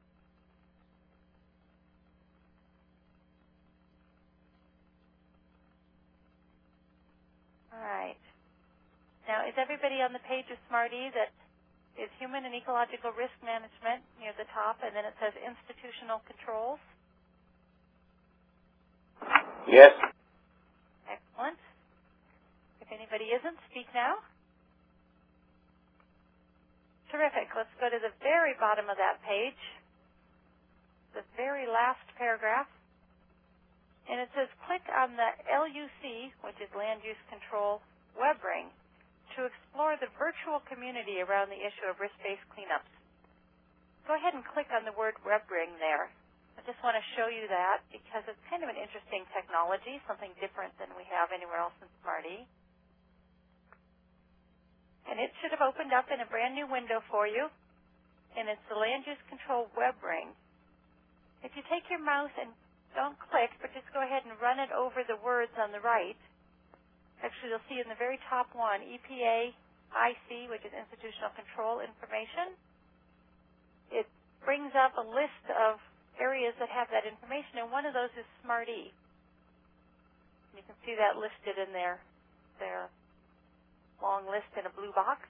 All right. Now, is everybody on the page of Smarty that is Human and Ecological Risk Management near the top, and then it says Institutional Controls?
Yes.
Excellent. If anybody isn't, speak now. Terrific. Let's go to the very bottom of that page, the very last paragraph. And it says, click on the LUC, which is Land Use Control, web ring to explore the virtual community around the issue of risk-based cleanups. Go ahead and click on the word web ring there. I just want to show you that because it's kind of an interesting technology, something different than we have anywhere else in Smarty. And it should have opened up in a brand new window for you, and it's the Land Use Control web ring. If you take your mouse and don't click, but just go ahead and run it over the words on the right, actually you'll see in the very top one, EPA IC, which is Institutional Control Information. It brings up a list of areas that have that information, and one of those is SMART-E. You can see that listed in their long list in a blue box.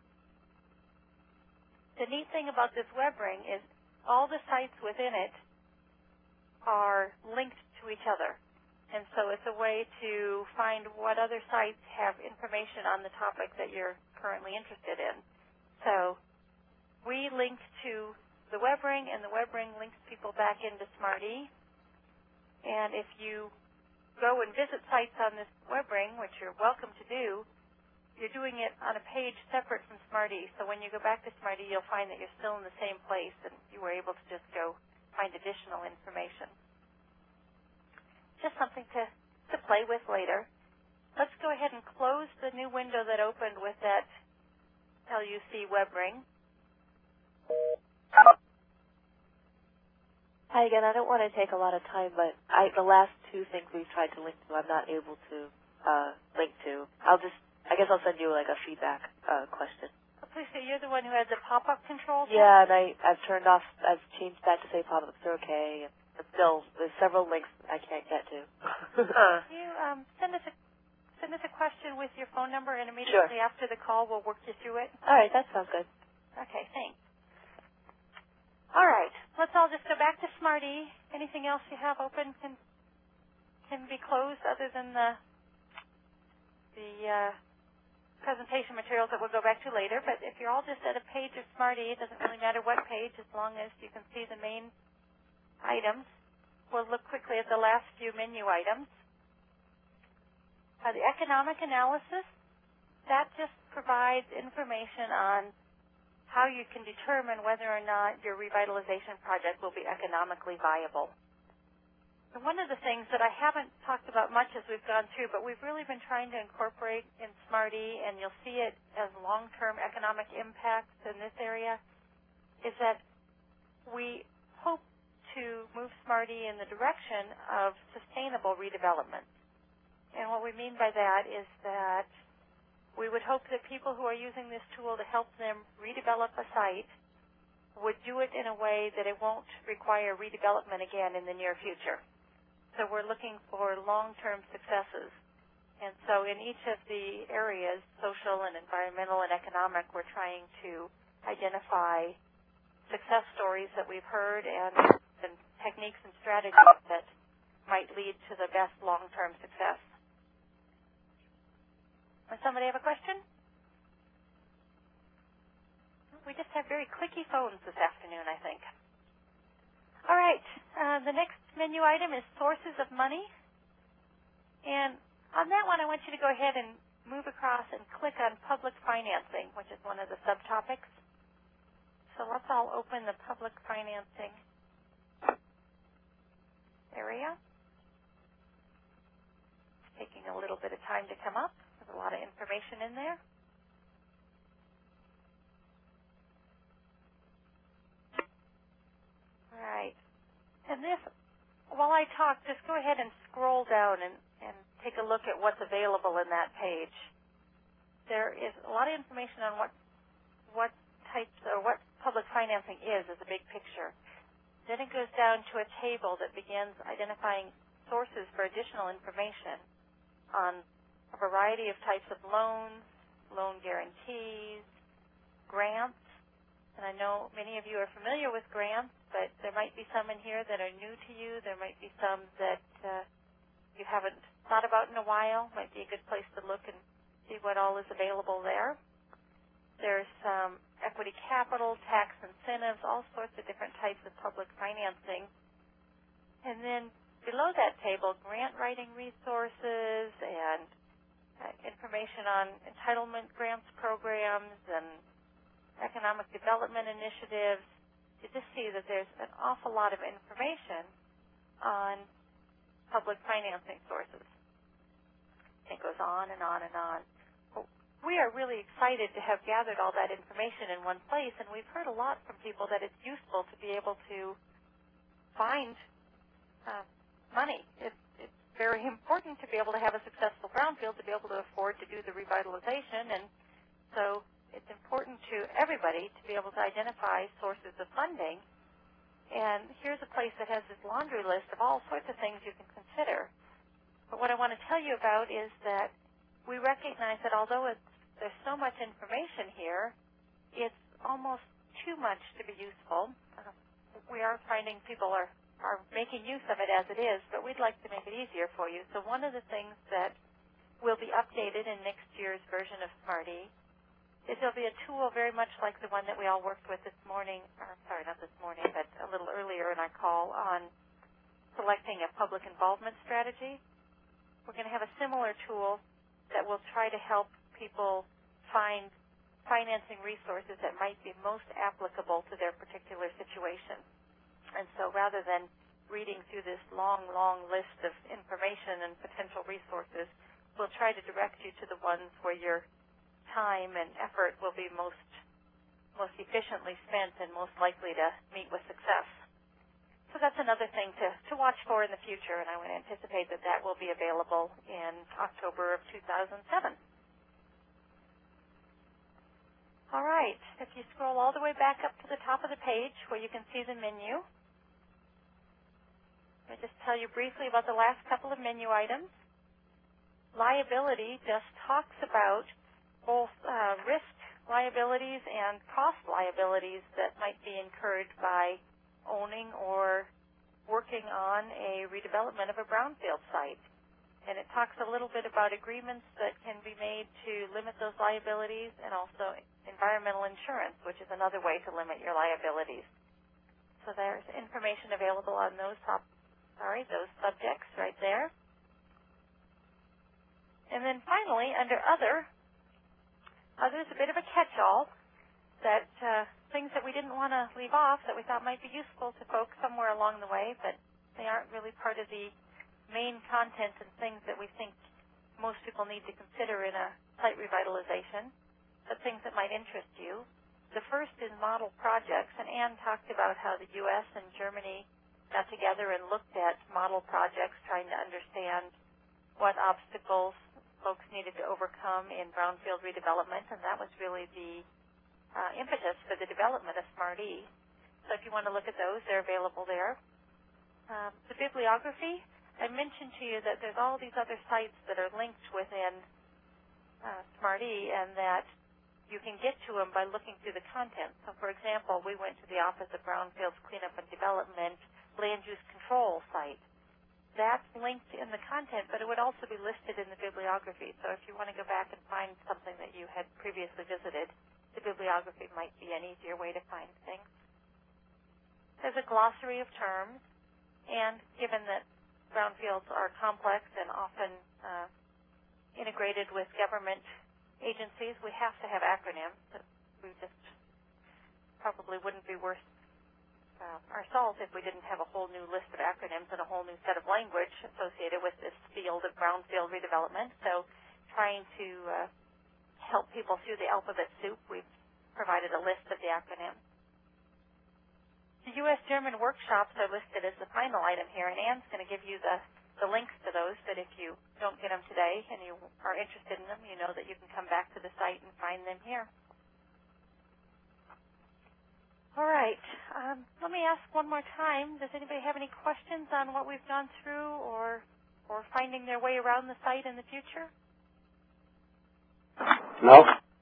The neat thing about this web ring is all the sites within it are linked to each other. And so it's a way to find what other sites have information on the topic that you're currently interested in. So we linked to the web ring, and the web ring links people back into SMART-E. And if you go and visit sites on this web ring, which you're welcome to do, you're doing it on a page separate from SMART-E. So when you go back to SMART-E, you'll find that you're still in the same place and you were able to just go find additional information. Just something to play with later. Let's go ahead and close the new window that opened with that LUC web ring.
Hi again. I don't want to take a lot of time, but the last two things we've tried to link to, I'm not able to link to. I guess I'll send you like a feedback question.
Oh, please say you're the one who has the pop-up control?
Yeah, and I've changed that to say pop-ups are okay, and still there's several links I can't get to.
Can you send us a question with your phone number, and immediately after the call we'll work you through it?
All right, that sounds good.
Okay, thanks. All right, let's all just go back to SMART-E. Anything else you have open can be closed other than the presentation materials that we'll go back to later. But if you're all just at a page of SMART-E, it doesn't really matter what page as long as you can see the main items. We'll look quickly at the last few menu items. The economic analysis, that just provides information on how you can determine whether or not your revitalization project will be economically viable. And one of the things that I haven't talked about much as we've gone through, but we've really been trying to incorporate in SMART-E, and you'll see it as long-term economic impacts in this area, is that we hope to move SMART-E in the direction of sustainable redevelopment. And what we mean by that is that we would hope that people who are using this tool to help them redevelop a site would do it in a way that it won't require redevelopment again in the near future. So we're looking for long-term successes. And so in each of the areas, social and environmental and economic, we're trying to identify success stories that we've heard and techniques and strategies that might lead to the best long-term success. Does somebody have a question? We just have very clicky phones this afternoon, I think. All right. The next menu item is sources of money. And on that one, I want you to go ahead and move across and click on public financing, which is one of the subtopics. So let's all open the public financing area. It's taking a little bit of time to come up. There's a lot of information in there. All right. And this, while I talk, just go ahead and scroll down and take a look at what's available in that page. There is a lot of information on what types or what public financing is as a big picture. Then it goes down to a table that begins identifying sources for additional information on a variety of types of loans, loan guarantees, grants. And I know many of you are familiar with grants, but there might be some in here that are new to you. There might be some that you haven't thought about in a while. Might be a good place to look and see what all is available there. There's equity capital, tax incentives, all sorts of different types of public financing. And then below that table, grant writing resources and information on entitlement grants programs and economic development initiatives. You just see that there's an awful lot of information on public financing sources. It goes on and on and on. We are really excited to have gathered all that information in one place, and we've heard a lot from people that it's useful to be able to find money. It's very important to be able to have a successful brownfield, to be able to afford to do the revitalization, and so it's important to everybody to be able to identify sources of funding. And here's a place that has this laundry list of all sorts of things you can consider. But what I want to tell you about is that we recognize that although there's so much information here, it's almost too much to be useful. We are finding people are making use of it as it is, but we'd like to make it easier for you. So one of the things that will be updated in next year's version of Smarty is there'll be a tool very much like the one that we all worked with this morning, or sorry, not this morning, but a little earlier in our call on selecting a public involvement strategy. We're going to have a similar tool that will try to help people find financing resources that might be most applicable to their particular situation. And so rather than reading through this long, long list of information and potential resources, we'll try to direct you to the ones where your time and effort will be most efficiently spent and most likely to meet with success. So that's another thing to watch for in the future, and I would anticipate that that will be available in October of 2007. All right, if you scroll all the way back up to the top of the page where you can see the menu, let me just tell you briefly about the last couple of menu items. Liability just talks about both risk liabilities and cost liabilities that might be incurred by owning or working on a redevelopment of a brownfield site. And it talks a little bit about agreements that can be made to limit those liabilities, and also environmental insurance, which is another way to limit your liabilities. So there's information available on those those subjects right there. And then finally, under Other's a bit of a catch-all that things that we didn't want to leave off that we thought might be useful to folks somewhere along the way, but they aren't really part of the main content and things that we think most people need to consider in a site revitalization, but things that might interest you. The first is model projects, and Anne talked about how the U.S. and Germany got together and looked at model projects, trying to understand what obstacles folks needed to overcome in brownfield redevelopment, and that was really the impetus for the development of SMART-E. So if you want to look at those, they're available there. The bibliography, I mentioned to you that there's all these other sites that are linked within SMART-E, and that you can get to them by looking through the content. So, for example, we went to the Office of Brownfields Cleanup and Development Land Use Control site. That's linked in the content, but it would also be listed in the bibliography. So if you want to go back and find something that you had previously visited, the bibliography might be an easier way to find things. There's a glossary of terms, and given that brownfields are complex and often integrated with government agencies, we have to have acronyms. We just probably wouldn't be worth ourselves if we didn't have a whole new list of acronyms and a whole new set of language associated with this field of brownfield redevelopment. So trying to help people through the alphabet soup, we've provided a list of the acronyms. The U.S.-German workshops are listed as the final item here, and Anne's going to give you the links to those, that if you don't get them today and you are interested in them, you know that you can come back to the site and find them here. All right. Let me ask one more time, does anybody have any questions on what we've gone through or finding their way around the site in the future?
No.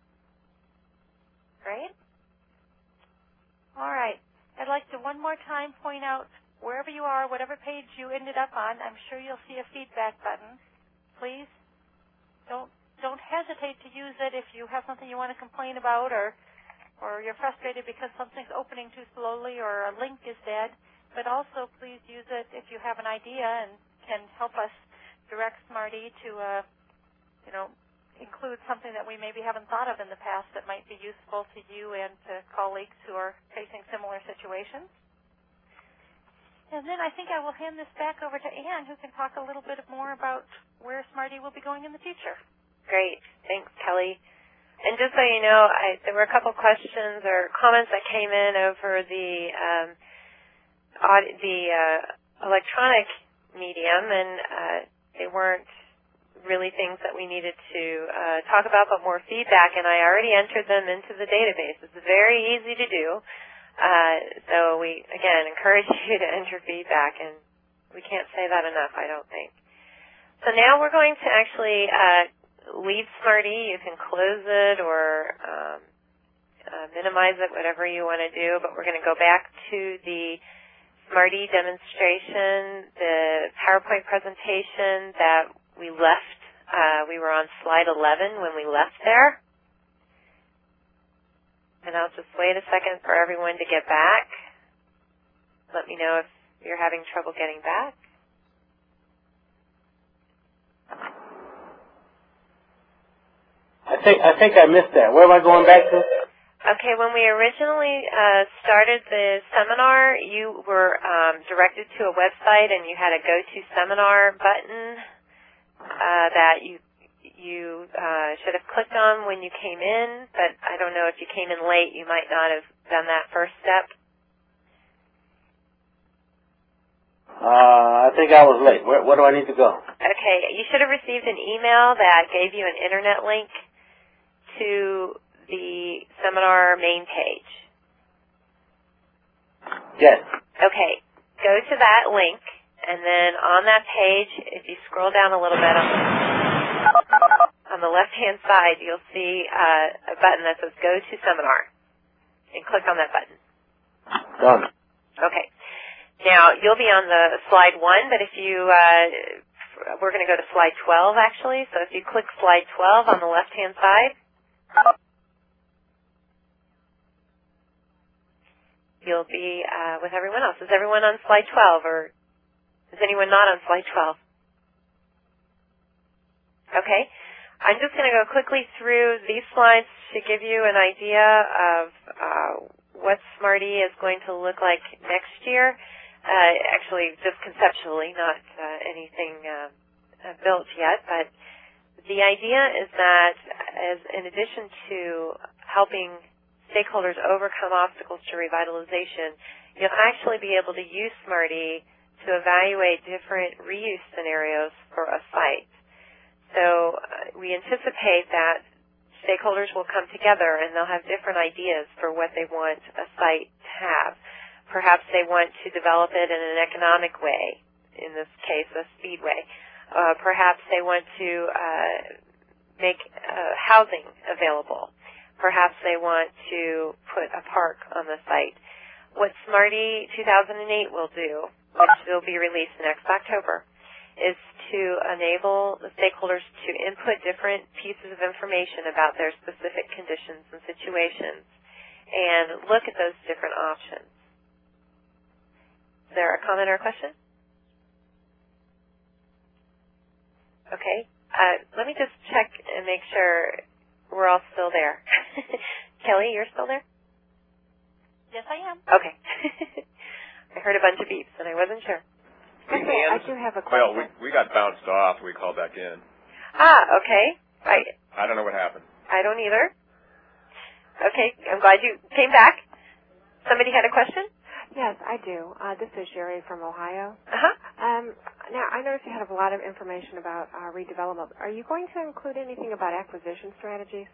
Great. All right. I'd like to one more time point out, wherever you are, whatever page you ended up on, I'm sure you'll see a feedback button. Please don't don't hesitate to use it if you have something you want to complain about, or you're frustrated because something's opening too slowly or a link is dead. But also, please use it if you have an idea and can help us direct Smarty to, include something that we maybe haven't thought of in the past that might be useful to you and to colleagues who are facing similar situations. And then I think I will hand this back over to Anne, who can talk a little bit more about where Smarty will be going in the future.
Great. Thanks, Kelly. And just so you know, there were a couple questions or comments that came in over the electronic medium, and they weren't really things that we needed to talk about, but more feedback, and I already entered them into the database. It's very easy to do. So we, again, encourage you to enter feedback, and we can't say that enough, I don't think. So now we're going to actually leave Smarty. You can close it or minimize it, whatever you want to do, but we're going to go back to the Smarty demonstration, the PowerPoint presentation that we left. We were on slide 11 when we left there. And I'll just wait a second for everyone to get back. Let me know if you're having trouble getting back.
I think I missed that. Where am I going back to?
Okay, when we originally started the seminar, you were directed to a website, and you had a Go to Seminar button that you should have clicked on when you came in, but I don't know if you came in late. You might not have done that first step.
I think I was late. Where do I need to go?
Okay, you should have received an email that gave you an internet link to the seminar main page.
Yes.
Okay, go to that link, and then on that page, if you scroll down a little bit on the left-hand side, you'll see a button that says Go to Seminar, and click on that button.
Done.
Okay. Now, you'll be on the slide 1, but if you, we're going to go to slide 12, actually, so if you click slide 12 on the left-hand side, you'll be with everyone else. Is everyone on slide 12, or is anyone not on slide 12? Okay. I'm just going to go quickly through these slides to give you an idea of what Smarty is going to look like next year. Actually, just conceptually, not anything built yet, but the idea is that in addition to helping stakeholders overcome obstacles to revitalization, you'll actually be able to use Smarty to evaluate different reuse scenarios for a site. So we anticipate that stakeholders will come together and they'll have different ideas for what they want a site to have. Perhaps they want to develop it in an economic way, in this case a speedway. Perhaps they want to make housing available. Perhaps they want to put a park on the site. What Smarty 2008 will do, which will be released next October, is to enable the stakeholders to input different pieces of information about their specific conditions and situations and look at those different options. Is there a comment or a question? Okay. Let me just check and make sure we're all still there. Kelly, you're still there?
Yes, I am.
Okay. I heard a bunch of beeps and I wasn't sure.
Okay, I do have a question.
Well, we got bounced off. We called back in.
Okay.
I don't know what happened.
I don't either. Okay, I'm glad you came back. Somebody had a question?
Yes, I do. This is Sherry from Ohio.
Uh-huh.
Now, I noticed you have a lot of information about redevelopment. Are you going to include anything about acquisition strategies?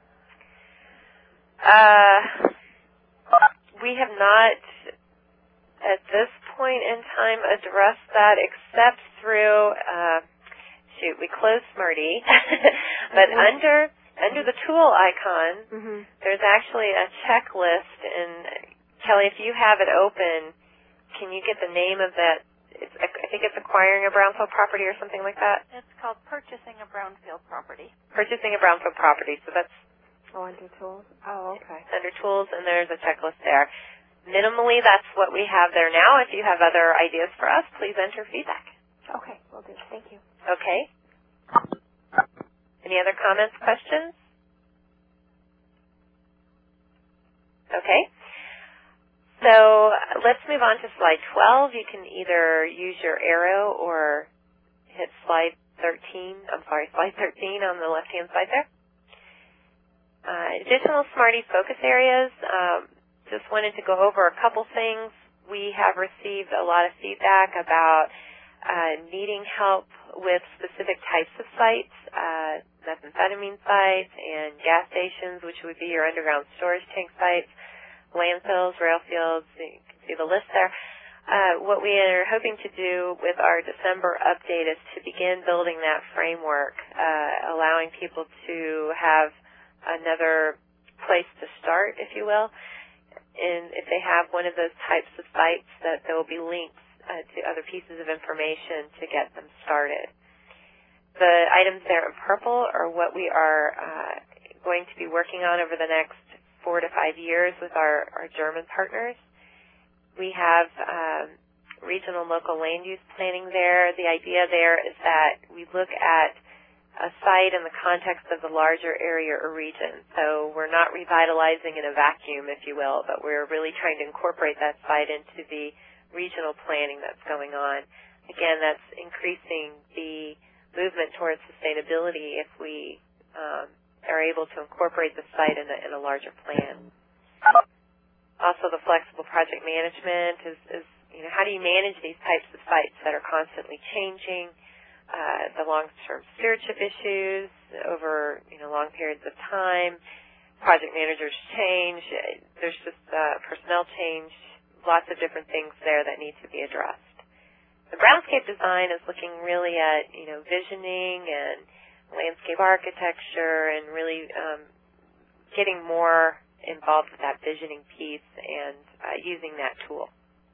We have not, at this point in time, addressed that except through, we closed Smarty, but under the tool icon, there's actually a checklist, and Kelly, if you have it open, can you get the name of that? It's a think it's acquiring a brownfield property or something like that.
It's called purchasing a brownfield property.
Purchasing a brownfield property. So that's
under tools. Oh, okay.
Under tools, and there's a checklist there. Minimally, that's what we have there now. If you have other ideas for us, please enter feedback.
Okay, will do. Thank you.
Okay. Any other comments, questions? Okay. So let's move on to slide 12. You can either use your arrow or hit slide 13 on the left-hand side there. Additional Smarty focus areas. Just wanted to go over a couple things. We have received a lot of feedback about needing help with specific types of sites, methamphetamine sites and gas stations, which would be your underground storage tank sites, landfills, rail fields. You can see the list there. What we are hoping to do with our December update is to begin building that framework, allowing people to have another place to start, if you will. And if they have one of those types of sites, that there will be links to other pieces of information to get them started. The items there in purple are what we are going to be working on over the next 4 to 5 years with our German partners. We have regional and local land use planning there. The idea there is that we look at a site in the context of the larger area or region. So we're not revitalizing in a vacuum, if you will, but we're really trying to incorporate that site into the regional planning that's going on. Again, that's increasing the movement towards sustainability if we are able to incorporate the site in a larger plan. Also, the flexible project management is how do you manage these types of sites that are constantly changing? The long-term stewardship issues over long periods of time. Project managers change. There's just personnel change. Lots of different things there that need to be addressed. The groundscape design is looking really at visioning and landscape architecture and really getting more involved with that visioning piece and using that tool.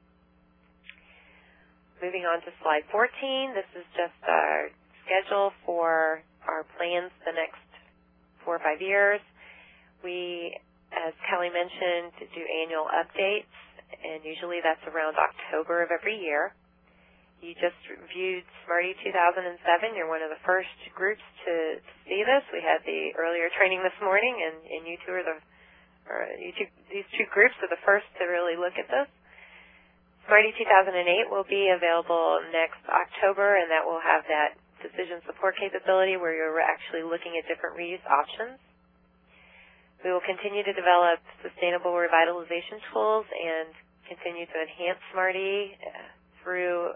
Moving on to slide 14, this is just our schedule for our plans the next 4 or 5 years. We, as Kelly mentioned, do annual updates, and usually that's around October of every year. You just reviewed Smarty 2007. You're one of the first groups to see this. We had the earlier training this morning, and you two are these two groups are the first to really look at this. Smarty 2008 will be available next October, and that will have that decision support capability where you're actually looking at different reuse options. We will continue to develop sustainable revitalization tools and continue to enhance Smarty through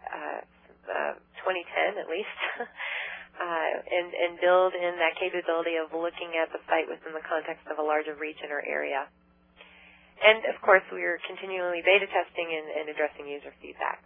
2010 at least, and build in that capability of looking at the site within the context of a larger region or area. And, of course, we are continually beta testing and addressing user feedback.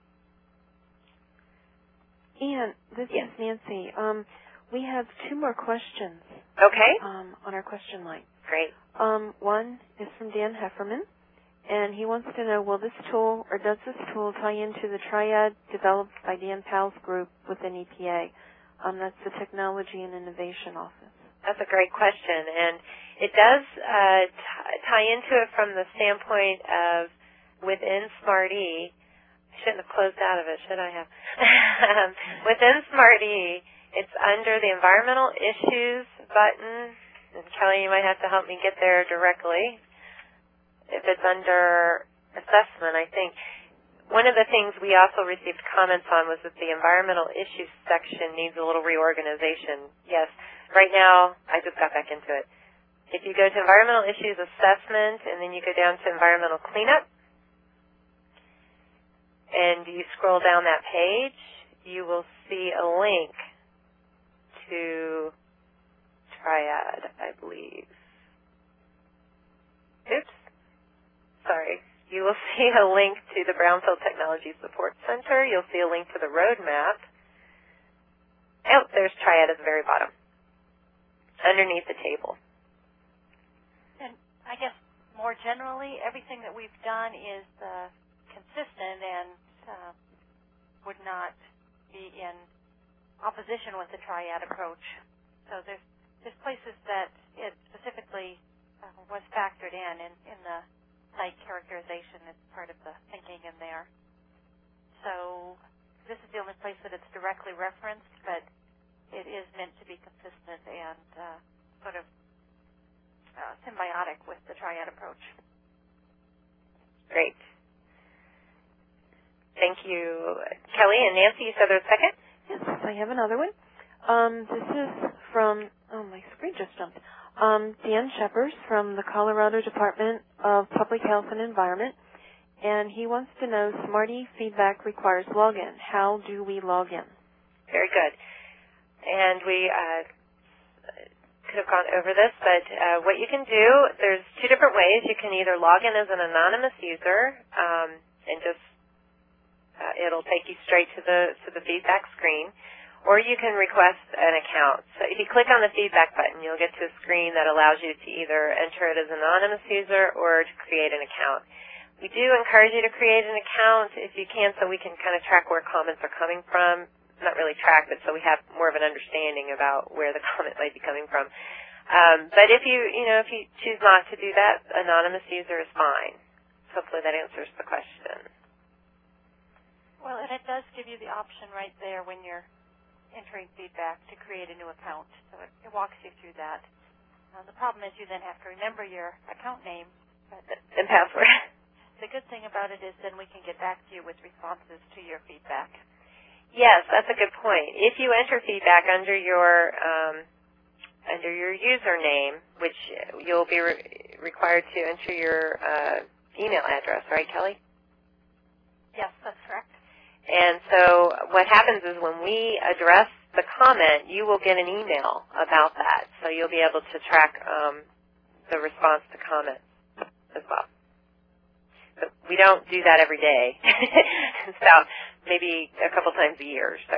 Ian, this is Nancy. We have 2 more questions.
Okay.
On our question line.
Great.
One is from Dan Hefferman, and he wants to know, will this tool, or does this tool tie into the triad developed by Dan Powell's group within EPA? That's the Technology and Innovation Office.
That's a great question, and it does tie into it from the standpoint of within Smarty. I shouldn't have closed out of it, should I have? Within Smarty, it's under the Environmental Issues button, and Kelly, you might have to help me get there directly. If it's under Assessment, I think. One of the things we also received comments on was that the Environmental Issues section needs a little reorganization. Yes. Right now, I just got back into it. If you go to Environmental Issues Assessment, and then you go down to Environmental Cleanup, and you scroll down that page, you will see a link to Triad, I believe. Oops. Sorry. You will see a link to the Brownfield Technology Support Center. You'll see a link to the roadmap. Oh, there's Triad at the very bottom, underneath the table.
And I guess more generally, everything that we've done is consistent and would not be in opposition with the triad approach. So there's places that it specifically was factored in the site characterization. It's part of the thinking in there. So this is the only place that it's directly referenced, but it is meant to be consistent and sort of symbiotic with the triad approach.
Great. Thank you. Kelly and Nancy, you said there was a second?
Yes, I have another one. This is from, oh, my screen just jumped. Dan Sheppers from the Colorado Department of Public Health and Environment, and he wants to know, Smarty feedback requires login. How do we log in?
Very good. And we could have gone over this, but what you can do, there's two different ways. You can either log in as an anonymous user and just it'll take you straight to the feedback screen, or you can request an account. So if you click on the feedback button, you'll get to a screen that allows you to either enter it as an anonymous user or to create an account. We do encourage you to create an account if you can, so we can kind of track where comments are coming from. Not really track, but so we have more of an understanding about where the comment might be coming from. But if you choose not to do that, anonymous user is fine. Hopefully that answers the question.
Well, and it does give you the option right there when you're entering feedback to create a new account. So it walks you through that. The problem is you then have to remember your account name.
And password.
The good thing about it is then we can get back to you with responses to your feedback.
Yes, that's a good point. If you enter feedback under your username, which you'll be required to enter your email address, right, Kelly?
Yes, that's correct.
And so what happens is when we address the comment, you will get an email about that. So you'll be able to track the response to comments as well. But we don't do that every day. It's about maybe a couple times a year or so.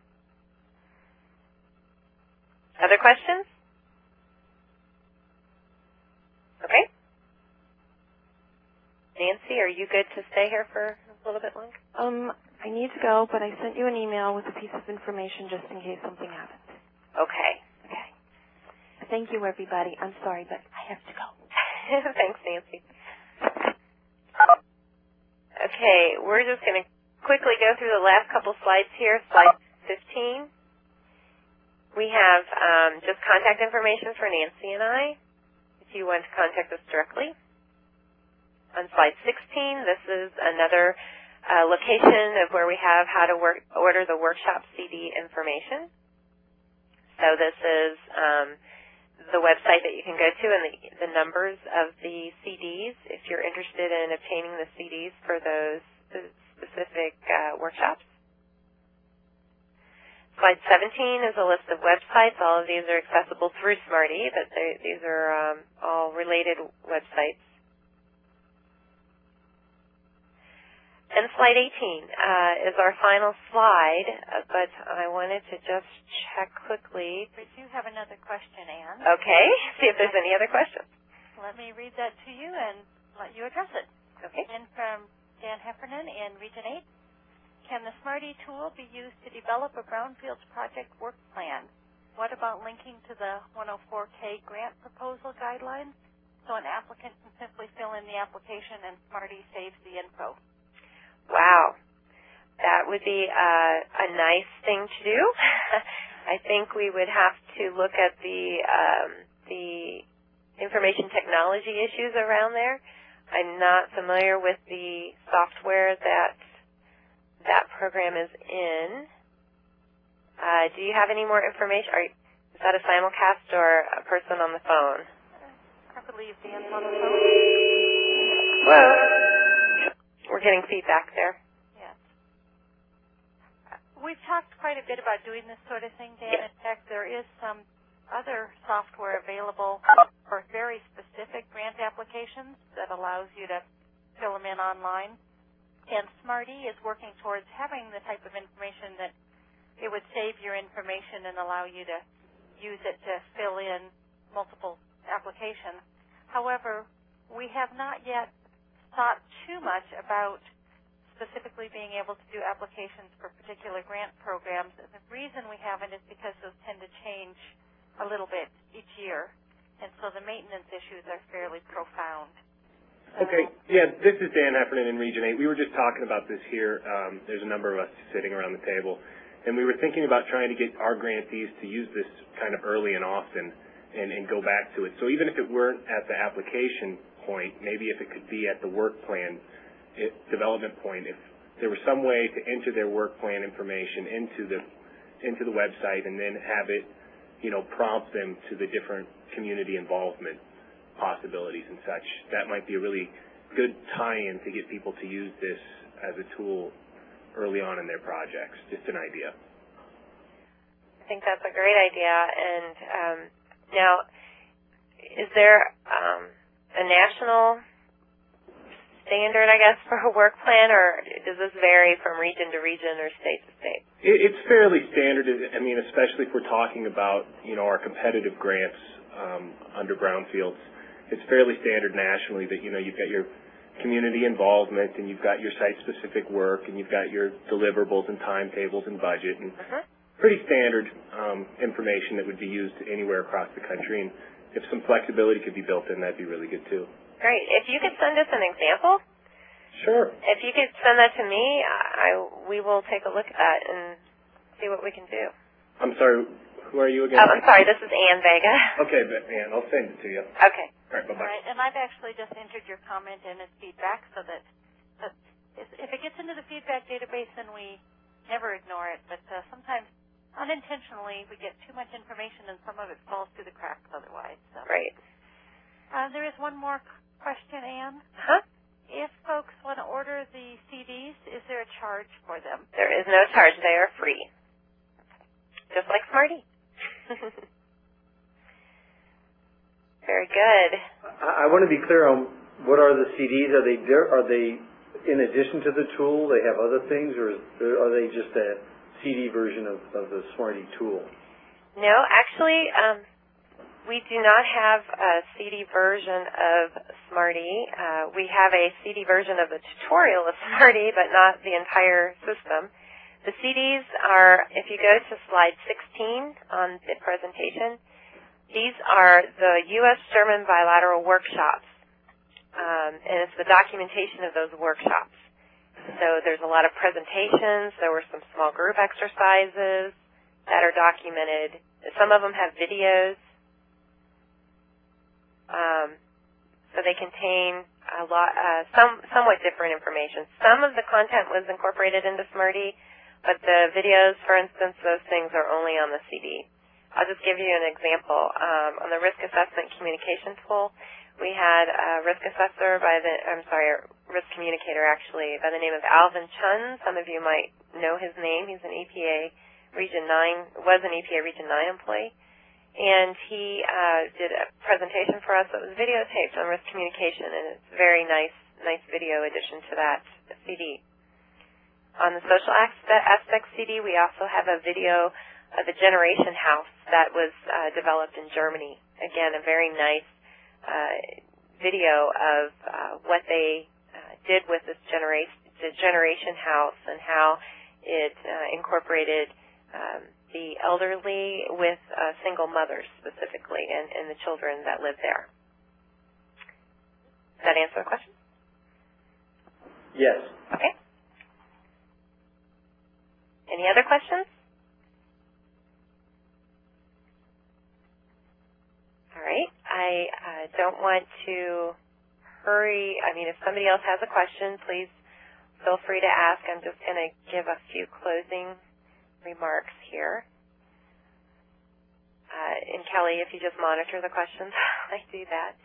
Other questions? Okay. Nancy, are you good to stay here for a little bit longer?
I need to go, but I sent you an email with a piece of information just in case something happens.
Okay.
Okay. Thank you, everybody. I'm sorry, but I have to go.
Thanks, Nancy. Okay, we're just going to quickly go through the last couple slides here. Slide 15. We have just contact information for Nancy and I, if you want to contact us directly. On slide 16, this is another location of where we have how to order the workshop CD information. So this is the website that you can go to and the numbers of the CDs if you're interested in obtaining the CDs for those specific workshops. Slide 17 is a list of websites. All of these are accessible through Smarty, but these are all related websites. And slide 18 is our final slide, but I wanted to just check quickly.
We do have another question, Anne.
Okay, see if there's any other questions.
Let me read that to you and let you address it.
Okay.
And from Dan Heffernan in Region 8, can the Smarty tool be used to develop a Brownfields project work plan? What about linking to the 104K grant proposal guidelines so an applicant can simply fill in the application and Smarty saves the info?
Wow, that would be a nice thing to do. I think we would have to look at the information technology issues around there. I'm not familiar with the software that program is in. Do you have any more information? Is that a simulcast or a person on the phone?
I believe Dan's on the phone.
Well, we're getting feedback there.
Yes. We've talked quite a bit about doing this sort of thing, Dan.
Yes.
In fact, there is some other software available for very specific grant applications that allows you to fill them in online. And Smarty is working towards having the type of information that it would save your information and allow you to use it to fill in multiple applications. However, we have not yet thought too much about specifically being able to do applications for particular grant programs. And the reason we haven't is because those tend to change a little bit each year, and so the maintenance issues are fairly profound.
Okay, yeah, this is Dan Heffernan in Region 8. We were just talking about this here. There's a number of us sitting around the table, and we were thinking about trying to get our grantees to use this kind of early and often and go back to it. So even if it weren't at the application point, maybe if it could be at the work plan development point, if there was some way to enter their work plan information into the website and then have it, prompt them to the different community involvement possibilities and such. That might be a really good tie-in to get people to use this as a tool early on in their projects. Just an idea.
I think that's a great idea. And now, is there a national standard, I guess, for a work plan, or does this vary from region to region or state to state?
It's fairly standard. I mean, especially if we're talking about, our competitive grants under brownfields. It's fairly standard nationally that, you've got your community involvement and you've got your site-specific work and you've got your deliverables and timetables and budget and pretty standard information that would be used anywhere across the country. And if some flexibility could be built in, that'd be really good too.
Great. If you could send us an example.
Sure.
If you could send that to me, we will take a look at that and see what we can do.
I'm sorry, who are you again?
Oh, I'm sorry, this is Ann Vega.
Okay, Ann, I'll send it to you.
Okay.
All right, bye-bye.
All right, and I've actually just entered your comment in as feedback so that if it gets into the feedback database, then we never ignore it. But sometimes, unintentionally, we get too much information and some of it falls through the cracks otherwise. So.
Right.
There is one more question, Ann. If folks want to order the CDs, is there a charge for them?
There is no charge. They are free. Just like Smarty. Very good.
I want to be clear on what are the CDs. Are they in addition to the tool? They have other things, or are they just a CD version of the Smarty tool?
No, actually, we do not have a CD version of Smarty. We have a CD version of the tutorial of Smarty, but not the entire system. The CDs are, if you go to slide 16 on the presentation, these are the U.S.-German bilateral workshops, and it's the documentation of those workshops. So there's a lot of presentations. There were some small group exercises that are documented. Some of them have videos. So they contain a lot, somewhat different information. Some of the content was incorporated into Smarty, but the videos, for instance, those things are only on the CD. I'll just give you an example. On the risk assessment communication tool, we had a risk assessor risk communicator actually, by the name of Alvin Chun. Some of you might know his name. He's an EPA Region 9, was an EPA Region 9 employee. And he did a presentation for us that was videotaped on risk communication, and it's a very nice video addition to that CD. On the social aspect CD, we also have a video of the Generation House that was developed in Germany. Again, a very nice video of what they did with this Generation House and how it incorporated the elderly with single mothers specifically and the children that live there. Does that answer the question?
Yes.
Okay. Any other questions? All right. I don't want to hurry. I mean, if somebody else has a question, please feel free to ask. I'm just going to give a few closing remarks here. And Kelly, if you just monitor the questions, I do that.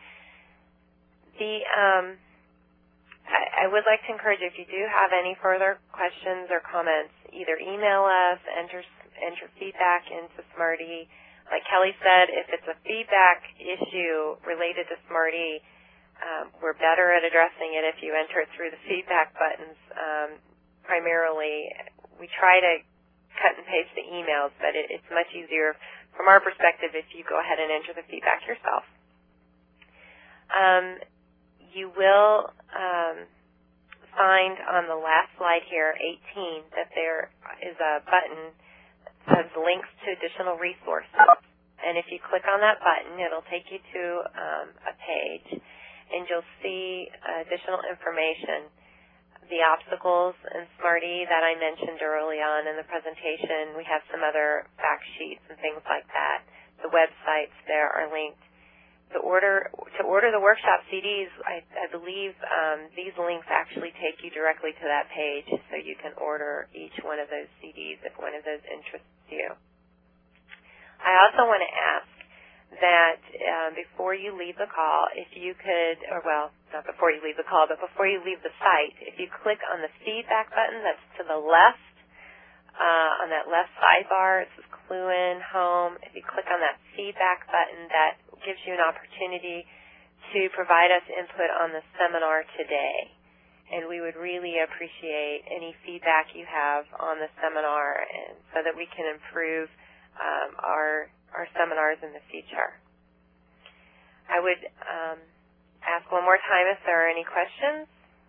I would like to encourage you, if you do have any further questions or comments, either email us, enter feedback into Smarty. Like Kelly said, if it's a feedback issue related to Smarty, we're better at addressing it if you enter it through the feedback buttons. Primarily, we try to cut and paste the emails, but it's much easier from our perspective if you go ahead and enter the feedback yourself. You will find on the last slide here, 18, that there is a button that says links to additional resources. And if you click on that button, it'll take you to a page, and you'll see additional information. The obstacles in SMARTY that I mentioned early on in the presentation. We have some other fact sheets and things like that. The websites there are linked. To order the workshop CDs, I believe these links actually take you directly to that page, so you can order each one of those CDs if one of those interests you. I also want to ask that before you leave the call, if you could, or well, not before you leave the call, but before you leave the site, if you click on the feedback button that's to the left, on that left sidebar, it says Clue In, Home. If you click on that feedback button, that gives you an opportunity to provide us input on the seminar today. And we would really appreciate any feedback you have on the seminar, and so that we can improve our seminars in the future. I would ask one more time if there are any questions.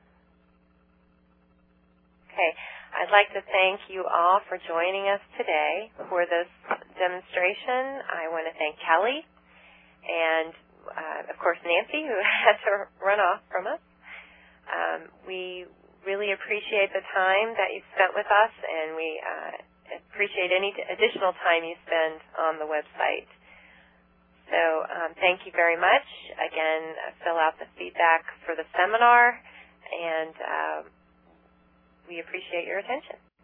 Okay. I'd like to thank you all for joining us today for this demonstration. I want to thank Kelly and, of course, Nancy, who had to run off from us. We really appreciate the time that you've spent with us, and we appreciate any additional time you spend on the website. So thank you very much. Again, fill out the feedback for the seminar, and we appreciate your attention.